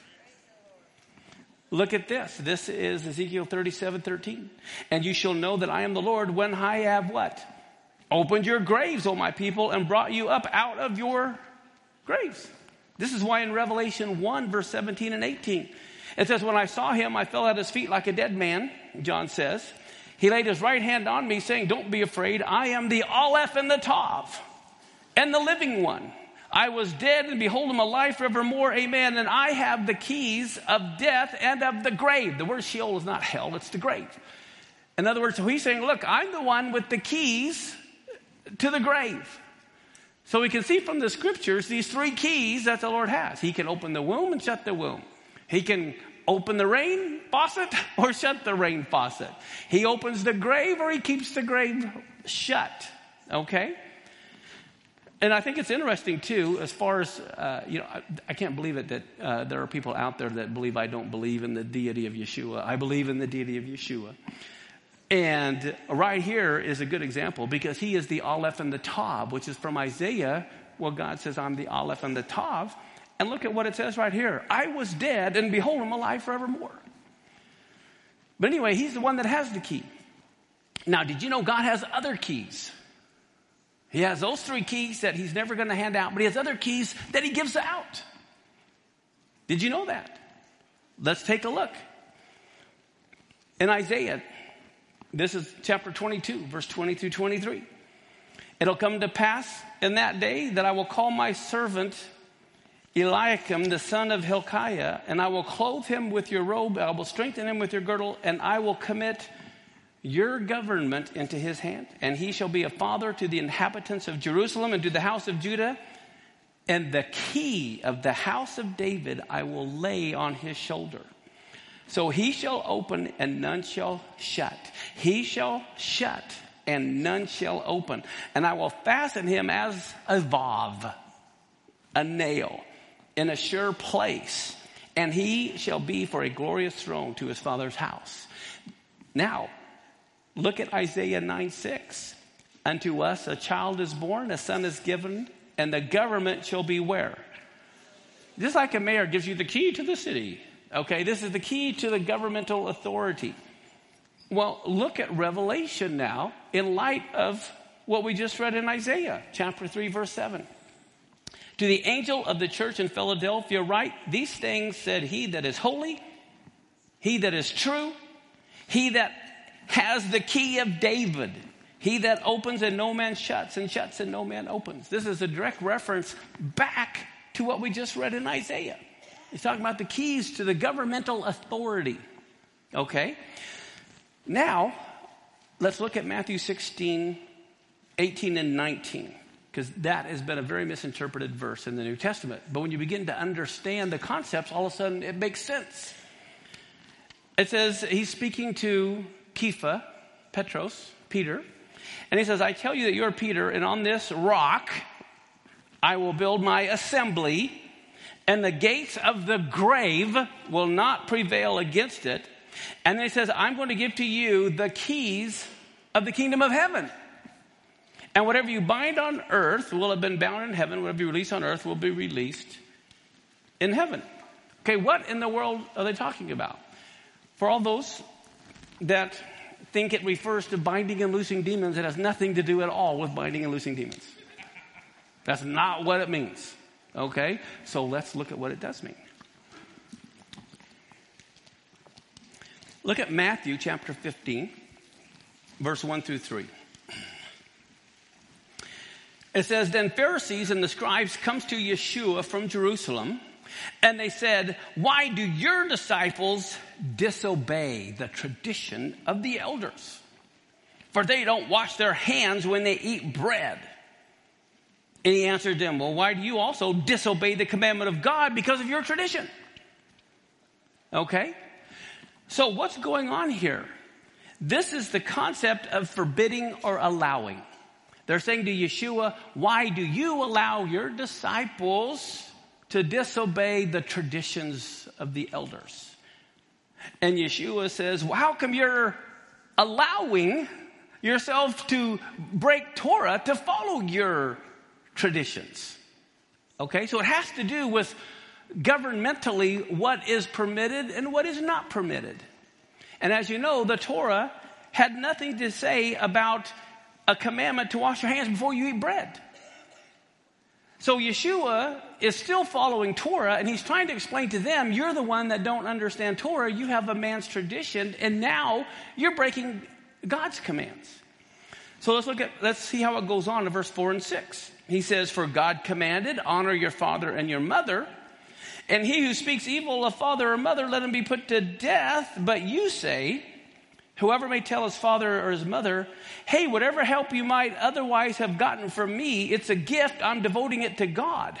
Look at this. This is Ezekiel thirty-seven thirteen. And you shall know that I am the Lord when I have what? Opened your graves, O my people, and brought you up out of your graves. This is why in Revelation one, verse seventeen and eighteen, it says, when I saw him, I fell at his feet like a dead man, John says. He laid his right hand on me, saying, don't be afraid. I am the Aleph and the Tav, and the living one. I was dead, and behold, I'm alive forevermore. Amen. And I have the keys of death and of the grave. The word Sheol is not hell, it's the grave. In other words, so he's saying, look, I'm the one with the keys to the grave. So we can see from the scriptures these three keys that the Lord has. He can open the womb and shut the womb. He can open the rain faucet or shut the rain faucet. He opens the grave or he keeps the grave shut. Okay? And I think it's interesting too, as far as, uh, you know, I, I can't believe it that uh, there are people out there that believe I don't believe in the deity of Yeshua. I believe in the deity of Yeshua. And right here is a good example because he is the Aleph and the Tav, which is from Isaiah. Well, God says, I'm the Aleph and the Tav. And look at what it says right here. I was dead and behold, I'm alive forevermore. But anyway, he's the one that has the key. Now, did you know God has other keys? He has those three keys that he's never going to hand out, but he has other keys that he gives out. Did you know that? Let's take a look. In Isaiah, this is chapter twenty-two, verse twenty through twenty-three. It'll come to pass in that day that I will call my servant Eliakim, the son of Hilkiah, and I will clothe him with your robe, I will strengthen him with your girdle, and I will commit your government into his hand. And he shall be a father to the inhabitants of Jerusalem and to the house of Judah. And the key of the house of David I will lay on his shoulder. So he shall open and none shall shut. He shall shut and none shall open. And I will fasten him as a vav, a nail, in a sure place. And he shall be for a glorious throne to his father's house. Now, look at Isaiah nine six. Unto us a child is born, a son is given, and the government shall be where? Just like a mayor gives you the key to the city. Okay, this is the key to the governmental authority. Well, look at Revelation now in light of what we just read in Isaiah, chapter three, verse seven. To the angel of the church in Philadelphia write, these things said he that is holy, he that is true, he that has the key of David, he that opens and no man shuts, and shuts and no man opens. This is a direct reference back to what we just read in Isaiah. He's talking about the keys to the governmental authority. Okay? Now, let's look at Matthew sixteen, eighteen, and nineteen. because that has been a very misinterpreted verse in the New Testament. But when you begin to understand the concepts, all of a sudden it makes sense. It says he's speaking to Kepha, Petros, Peter, and he says, I tell you that you're Peter, and on this rock I will build my assembly, and the gates of the grave will not prevail against it. And then he says, I'm going to give to you the keys of the kingdom of heaven. And whatever you bind on earth will have been bound in heaven. Whatever you release on earth will be released in heaven. Okay, what in the world are they talking about? For all those that think it refers to binding and loosing demons, it has nothing to do at all with binding and loosing demons. That's not what it means. Okay, so let's look at what it does mean. Look at Matthew chapter fifteen, verse one through three. It says, then Pharisees and the scribes comes to Yeshua from Jerusalem, and they said, why do your disciples disobey the tradition of the elders? For they don't wash their hands when they eat bread. And he answered them, well, why do you also disobey the commandment of God because of your tradition? Okay? So what's going on here? This is the concept of forbidding or allowing. They're saying to Yeshua, why do you allow your disciples to disobey the traditions of the elders? And Yeshua says, well, how come you're allowing yourself to break Torah to follow your traditions? Okay, so it has to do with governmentally what is permitted and what is not permitted. And as you know, the Torah had nothing to say about a commandment to wash your hands before you eat bread. So Yeshua is still following Torah, and he's trying to explain to them, you're the one that don't understand Torah. You have a man's tradition, and now you're breaking God's commands. So let's look at, let's see how it goes on in verse four and six. He says, for God commanded, honor your father and your mother, and he who speaks evil of father or mother, let him be put to death. But you say, whoever may tell his father or his mother, hey, whatever help you might otherwise have gotten from me, it's a gift, I'm devoting it to God.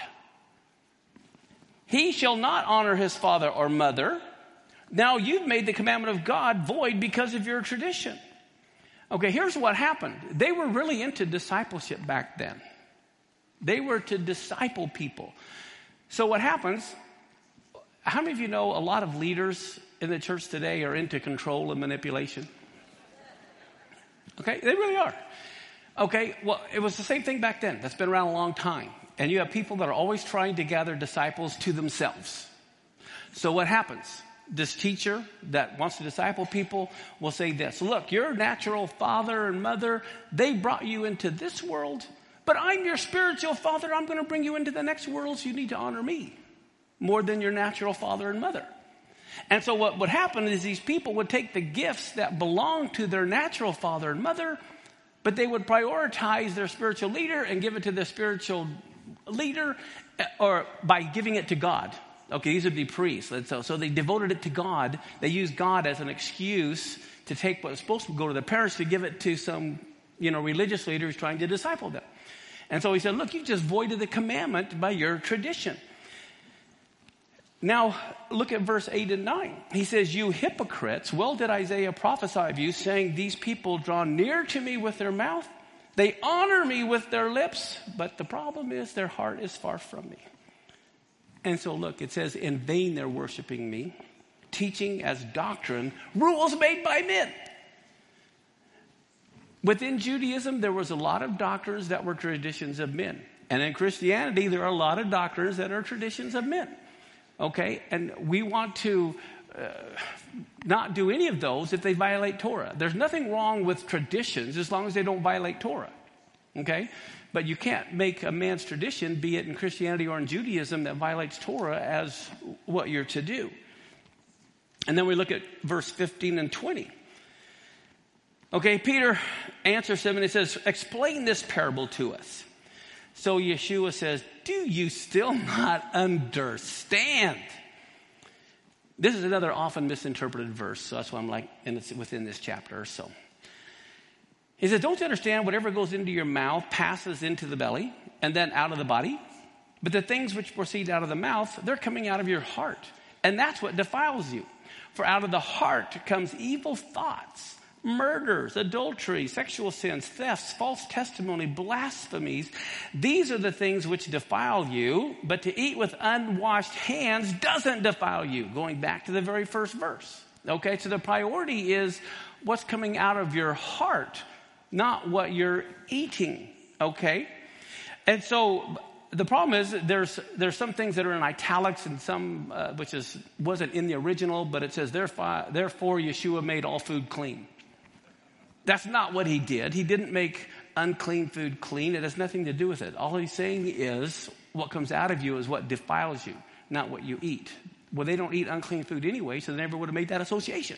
He shall not honor his father or mother. Now you've made the commandment of God void because of your tradition. Okay, here's what happened. They were really into discipleship back then. They were to disciple people. So what happens, how many of you know a lot of leaders in the church today are into control and manipulation? Okay, they really are. Okay, well, it was the same thing back then. That's been around a long time. And you have people that are always trying to gather disciples to themselves. So what happens? This teacher that wants to disciple people will say this, look, your natural father and mother, they brought you into this world, but I'm your spiritual father. I'm going to bring you into the next world, so you need to honor me more than your natural father and mother. And so what would happen is these people would take the gifts that belong to their natural father and mother, but they would prioritize their spiritual leader and give it to the spiritual leader, or by giving it to God. Okay, these would be priests. So, so they devoted it to God. They used God as an excuse to take what was supposed to go to the parents to give it to some, you know, religious leader who's trying to disciple them. And so he said, look, you just voided the commandment by your tradition. Now, look at verse eight and nine. He says, you hypocrites, well did Isaiah prophesy of you, saying, these people draw near to me with their mouth. They honor me with their lips, but the problem is their heart is far from me. And so look, it says, in vain they're worshiping me, teaching as doctrine rules made by men. Within Judaism, there was a lot of doctrines that were traditions of men. And in Christianity, there are a lot of doctrines that are traditions of men. Okay, and we want to uh, not do any of those if they violate Torah. There's nothing wrong with traditions as long as they don't violate Torah. Okay, but you can't make a man's tradition, be it in Christianity or in Judaism, that violates Torah as what you're to do. And then we look at verse fifteen and twenty. Okay, Peter answers him and he says, explain this parable to us. So Yeshua says, do you still not understand? This is another often misinterpreted verse, so that's why I'm like in this, within this chapter or so. He says, don't you understand whatever goes into your mouth passes into the belly? and then out of the body. But the things which proceed out of the mouth, they're coming out of your heart. And that's what defiles you. For out of the heart comes evil thoughts, murders, adultery, sexual sins, thefts, false testimony, blasphemies. These are the things which defile you. But to eat with unwashed hands doesn't defile you. Going back to the very first verse. Okay, so the priority is what's coming out of your heart, not what you're eating. Okay? And so the problem is there's there's some things that are in italics and some uh, which is wasn't in the original, but it says therefore, therefore Yeshua made all food clean. That's not what he did. He didn't make unclean food clean. It has nothing to do with it. All he's saying is what comes out of you is what defiles you, not what you eat. Well, they don't eat unclean food anyway, so they never would have made that association.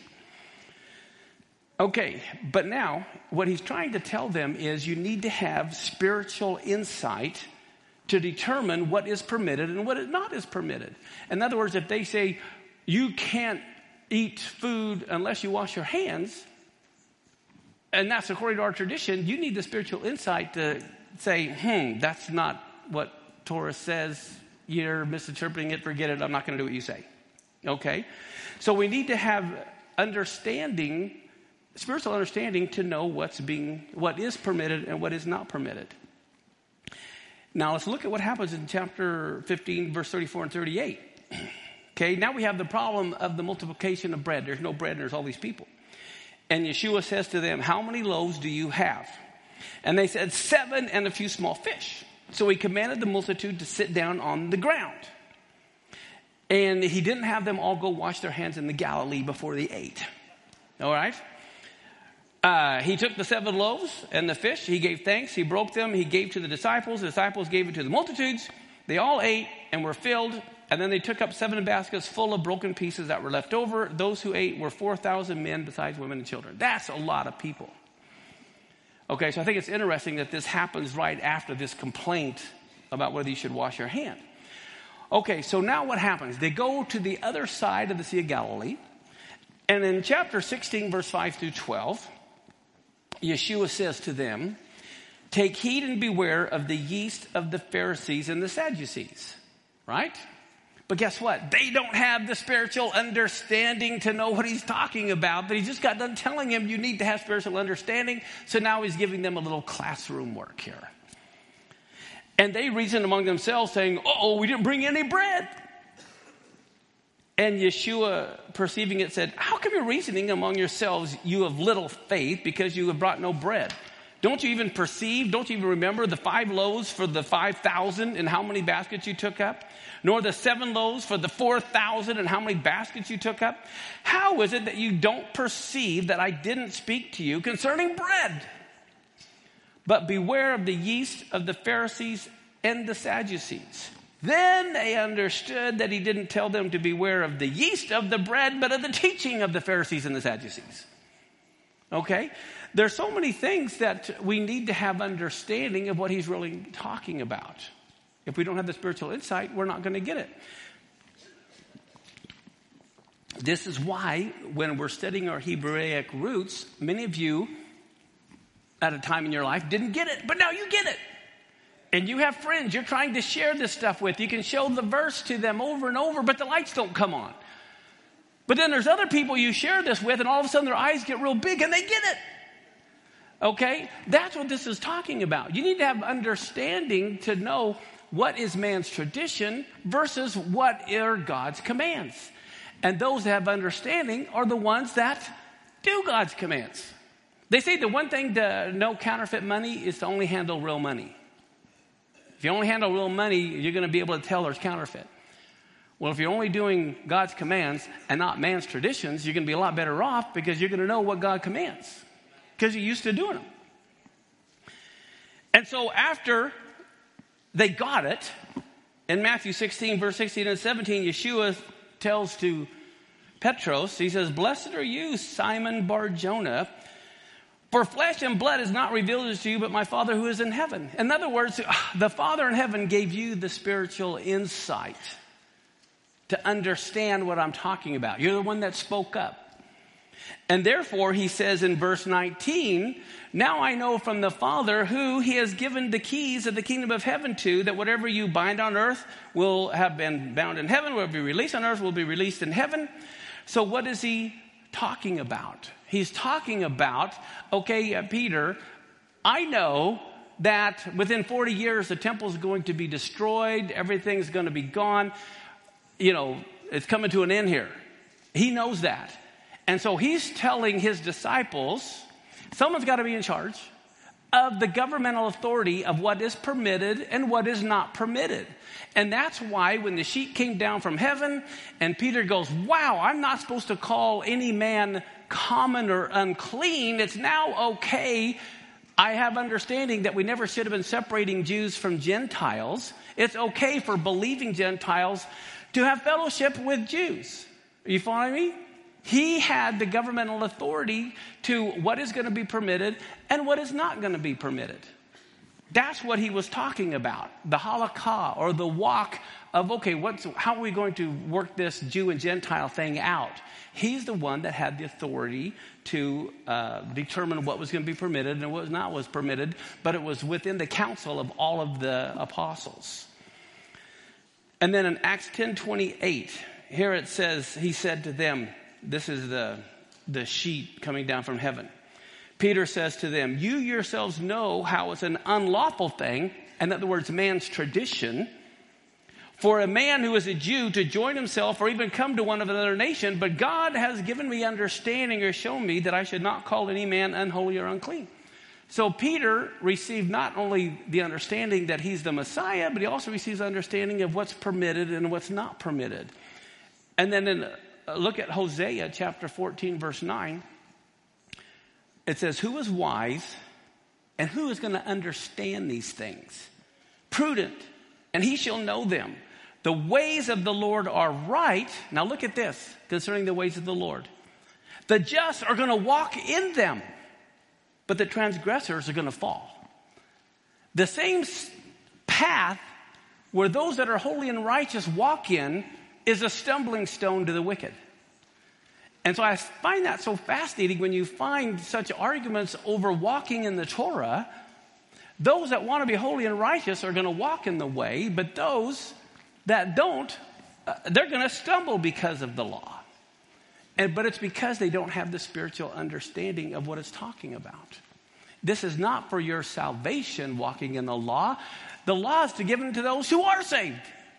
Okay, but now what he's trying to tell them is you need to have spiritual insight to determine what is permitted and what is not is permitted. In other words, if they say you can't eat food unless you wash your hands, and that's according to our tradition, you need the spiritual insight to say, hmm, that's not what Torah says. You're misinterpreting it. Forget it. I'm not going to do what you say. Okay? So we need to have understanding, spiritual understanding to know what's being, what is permitted and what is not permitted. Now let's look at what happens in chapter fifteen, verse thirty-four and thirty-eight. Okay, now we have the problem of the multiplication of bread. There's no bread and there's all these people. And Yeshua says to them, how many loaves do you have? And they said, seven and a few small fish. So he commanded the multitude to sit down on the ground. And he didn't have them all go wash their hands in the Galilee before they ate. All right? Uh, he took the seven loaves and the fish. He gave thanks. He broke them. He gave to the disciples. The disciples gave it to the multitudes. They all ate and were filled. And then they took up seven baskets full of broken pieces that were left over. Those who ate were four thousand men besides women and children. That's a lot of people. Okay, so I think it's interesting that this happens right after this complaint about whether you should wash your hand. Okay, so now what happens? They go to the other side of the Sea of Galilee. And in chapter sixteen, verse five through twelve, Yeshua says to them, take heed and beware of the yeast of the Pharisees and the Sadducees. Right? But guess what? They don't have the spiritual understanding to know what he's talking about. But he just got done telling him you need to have spiritual understanding. So now he's giving them a little classroom work here. And they reason among themselves saying, uh-oh, we didn't bring any bread. And Yeshua, perceiving it, said, how come you're reasoning among yourselves, you of little faith, because you have brought no bread? Don't you even perceive, don't you even remember the five loaves for the five thousand and how many baskets you took up? Nor the seven loaves for the four thousand and how many baskets you took up? How is it that you don't perceive that I didn't speak to you concerning bread? But beware of the yeast of the Pharisees and the Sadducees. Then they understood that he didn't tell them to beware of the yeast of the bread, but of the teaching of the Pharisees and the Sadducees. Okay? There's so many things that we need to have understanding of what he's really talking about. If we don't have the spiritual insight, we're not going to get it. This is why when we're studying our Hebraic roots, many of you at a time in your life didn't get it, but now you get it. And you have friends you're trying to share this stuff with. You can show the verse to them over and over, but the lights don't come on. But then there's other people you share this with, and all of a sudden their eyes get real big and they get it. Okay? That's what this is talking about. You need to have understanding to know what is man's tradition versus what are God's commands. And those that have understanding are the ones that do God's commands. They say the one thing to know counterfeit money is to only handle real money. If you only handle real money, you're going to be able to tell there's counterfeit. Well, if you're only doing God's commands and not man's traditions, you're going to be a lot better off because you're going to know what God commands because you're used to doing them. And so after they got it, in Matthew sixteen, verse sixteen and seventeen, Yeshua tells to Petros, he says, blessed are you, Simon Bar-Jonah, for flesh and blood is not revealed this to you, but my Father who is in heaven. In other words, the Father in heaven gave you the spiritual insight to understand what I'm talking about. You're the one that spoke up. And therefore, he says in verse nineteen, now I know from the Father who he has given the keys of the kingdom of heaven to, that whatever you bind on earth will have been bound in heaven, will be released on earth, will be released in heaven. So what is he talking about? He's talking about, okay, uh, Peter, I know that within forty years, the temple is going to be destroyed. Everything's going to be gone. You know, it's coming to an end here. He knows that. And so he's telling his disciples, someone's got to be in charge of the governmental authority of what is permitted and what is not permitted. And that's why when the sheet came down from heaven and Peter goes, wow, I'm not supposed to call any man common or unclean. It's now okay. I have understanding that we never should have been separating Jews from Gentiles. It's okay for believing Gentiles to have fellowship with Jews. Are you following me? He had the governmental authority to what is going to be permitted and what is not going to be permitted. That's what he was talking about. The halakha, or the walk of, okay, what's, how are we going to work this Jew and Gentile thing out? He's the one that had the authority to uh, determine what was going to be permitted and what was not was permitted, but it was within the council of all of the apostles. And then in Acts ten twenty-eight, here it says, he said to them, this is the, the sheet coming down from heaven. Peter says to them, you yourselves know how it's an unlawful thing, in other words, man's tradition, for a man who is a Jew to join himself or even come to one of another nation, but God has given me understanding or shown me that I should not call any man unholy or unclean. So Peter received not only the understanding that he's the Messiah, but he also receives understanding of what's permitted and what's not permitted. And then in Uh, look at Hosea chapter fourteen, verse nine. It says, who is wise and who is going to understand these things? Prudent, and he shall know them. The ways of the Lord are right. Now look at this concerning the ways of the Lord. The just are going to walk in them, but the transgressors are going to fall. The same path where those that are holy and righteous walk in is a stumbling stone to the wicked. And so I find that so fascinating when you find such arguments over walking in the Torah. Those that want to be holy and righteous are going to walk in the way, but those that don't, uh, they're going to stumble because of the law. And, but it's because they don't have the spiritual understanding of what it's talking about. This is not for your salvation, walking in the law. The law is to give it to those who are saved.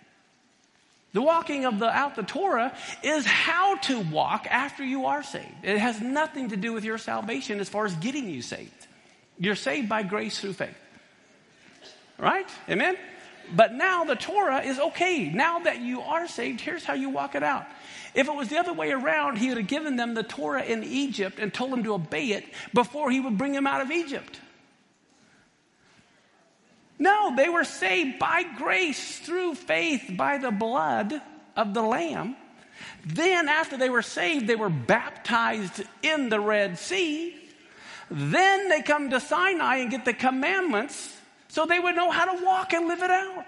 The walking of the out the Torah is how to walk after you are saved. It has nothing to do with your salvation as far as getting you saved. You're saved by grace through faith. Right? Amen? But now the Torah is okay. Now that you are saved, here's how you walk it out. If it was the other way around, he would have given them the Torah in Egypt and told them to obey it before he would bring them out of Egypt. No, they were saved by grace through faith by the blood of the Lamb. Then after they were saved, they were baptized in the Red Sea. Then they come to Sinai and get the commandments so they would know how to walk and live it out.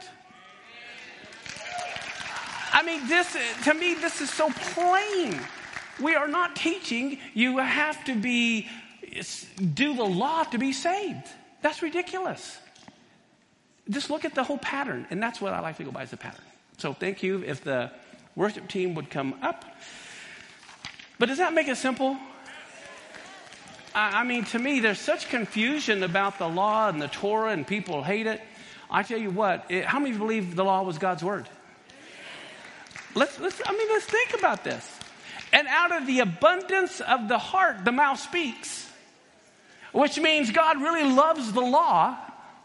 I mean, this, to me, this is so plain. We are not teaching you have to be, do the law to be saved. That's ridiculous. Just look at the whole pattern, and that's what I like to go by as a pattern. So thank you if the worship team would come up. But does that make it simple? I, I mean, to me, there's such confusion about the law and the Torah, and people hate it. I tell you what, it, how many believe the law was God's word? Let's, let's, I mean, let's think about this. And out of the abundance of the heart, the mouth speaks, which means God really loves the law.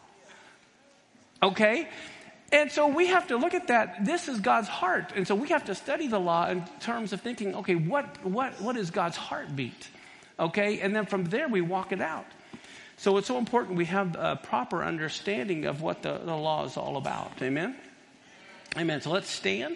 Okay? And so we have to look at that. This is God's heart. And so we have to study the law in terms of thinking, okay, what what what is God's heartbeat? Okay? And then from there we walk it out. So it's so important we have a proper understanding of what the, the law is all about. Amen? Amen. So let's stand.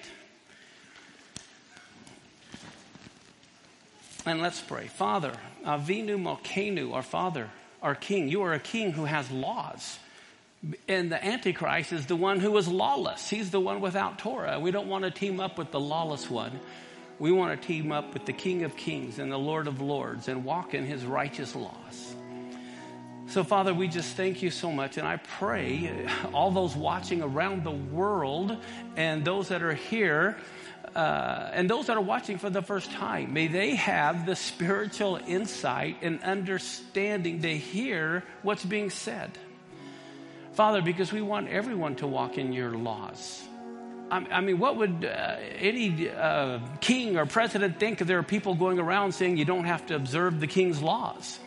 And let's pray. Father, Avinu Malkeinu, our Father, our King. You are a King who has laws. And the Antichrist is the one who is lawless. He's the one without Torah. We don't want to team up with the lawless one. We want to team up with the King of Kings and the Lord of Lords and walk in his righteous laws. So, Father, we just thank you so much. And I pray all those watching around the world and those that are here uh, and those that are watching for the first time, may they have the spiritual insight and understanding to hear what's being said. Father, because we want everyone to walk in your laws. I mean, what would uh, any uh, king or president think if there are people going around saying you don't have to observe the king's laws?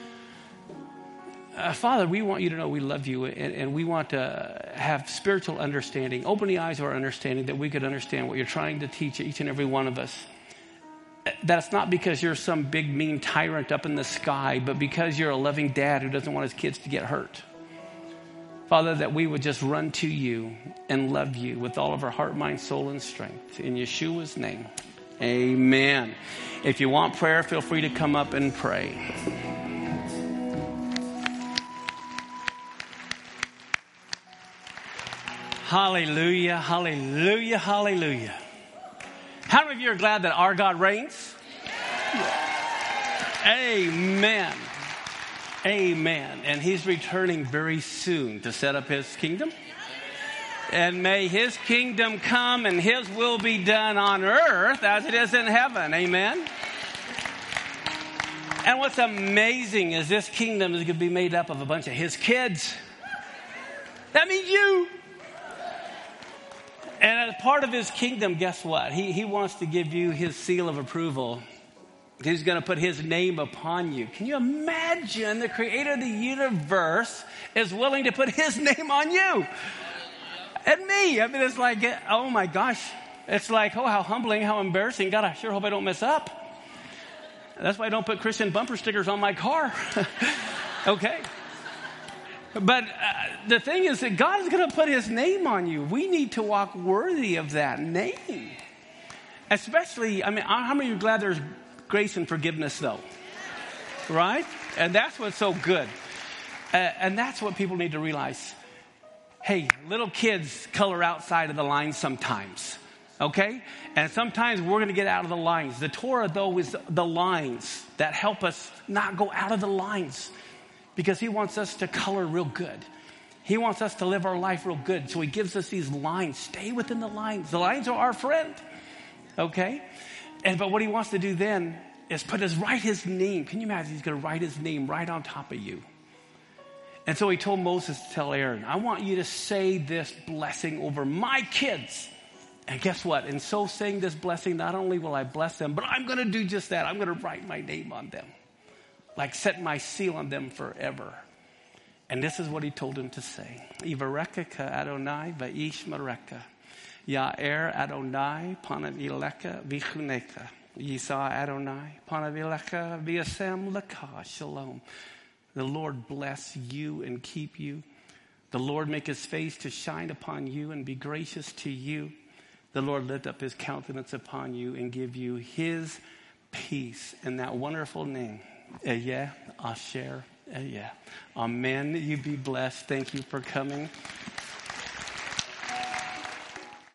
Uh, Father, we want you to know we love you, and, and we want to have spiritual understanding. Open the eyes of our understanding that we could understand what you're trying to teach each and every one of us. That's not because you're some big mean tyrant up in the sky, but because you're a loving dad who doesn't want his kids to get hurt. Father, that we would just run to you and love you with all of our heart, mind, soul, and strength. In Yeshua's name, amen. If you want prayer, feel free to come up and pray. Hallelujah, hallelujah, hallelujah. How many of you are glad that our God reigns? Amen. Amen. And he's returning very soon to set up his kingdom. And may his kingdom come and his will be done on earth as it is in heaven. Amen. And what's amazing is this kingdom is going to be made up of a bunch of his kids. That means you. And as part of his kingdom, guess what? He, he wants to give you his seal of approval. He's going to put his name upon you. Can you imagine the creator of the universe is willing to put his name on you and me? I mean, it's like, oh my gosh. It's like, oh, how humbling, how embarrassing. God, I sure hope I don't mess up. That's why I don't put Christian bumper stickers on my car. Okay. But uh, the thing is that God is going to put his name on you. We need to walk worthy of that name. Especially, I mean, how many of you are glad there's grace and forgiveness, though? Right? And that's what's so good. Uh, and that's what people need to realize. Hey, little kids color outside of the lines sometimes. Okay? And sometimes we're going to get out of the lines. The Torah, though, is the lines that help us not go out of the lines. Because he wants us to color real good. He wants us to live our life real good. So he gives us these lines. Stay within the lines. The lines are our friend. Okay? And but what he wants to do then is put his write his name. Can you imagine? He's going to write his name right on top of you. And so he told Moses to tell Aaron, I want you to say this blessing over my kids. And guess what? In so saying this blessing, not only will I bless them, but I'm going to do just that. I'm going to write my name on them. Like set my seal on them forever. And this is what he told him to say. Ivareka ka Adonai va'ish mareka. Ya'er Adonai panavileka vichuneka. Yisa Adonai panavileka viasem leka. Shalom. The Lord bless you and keep you. The Lord make his face to shine upon you and be gracious to you. The Lord lift up his countenance upon you and give you his peace. In that wonderful name. Eyeh, Asher, Eyeh. Amen. You be blessed. Thank you for coming.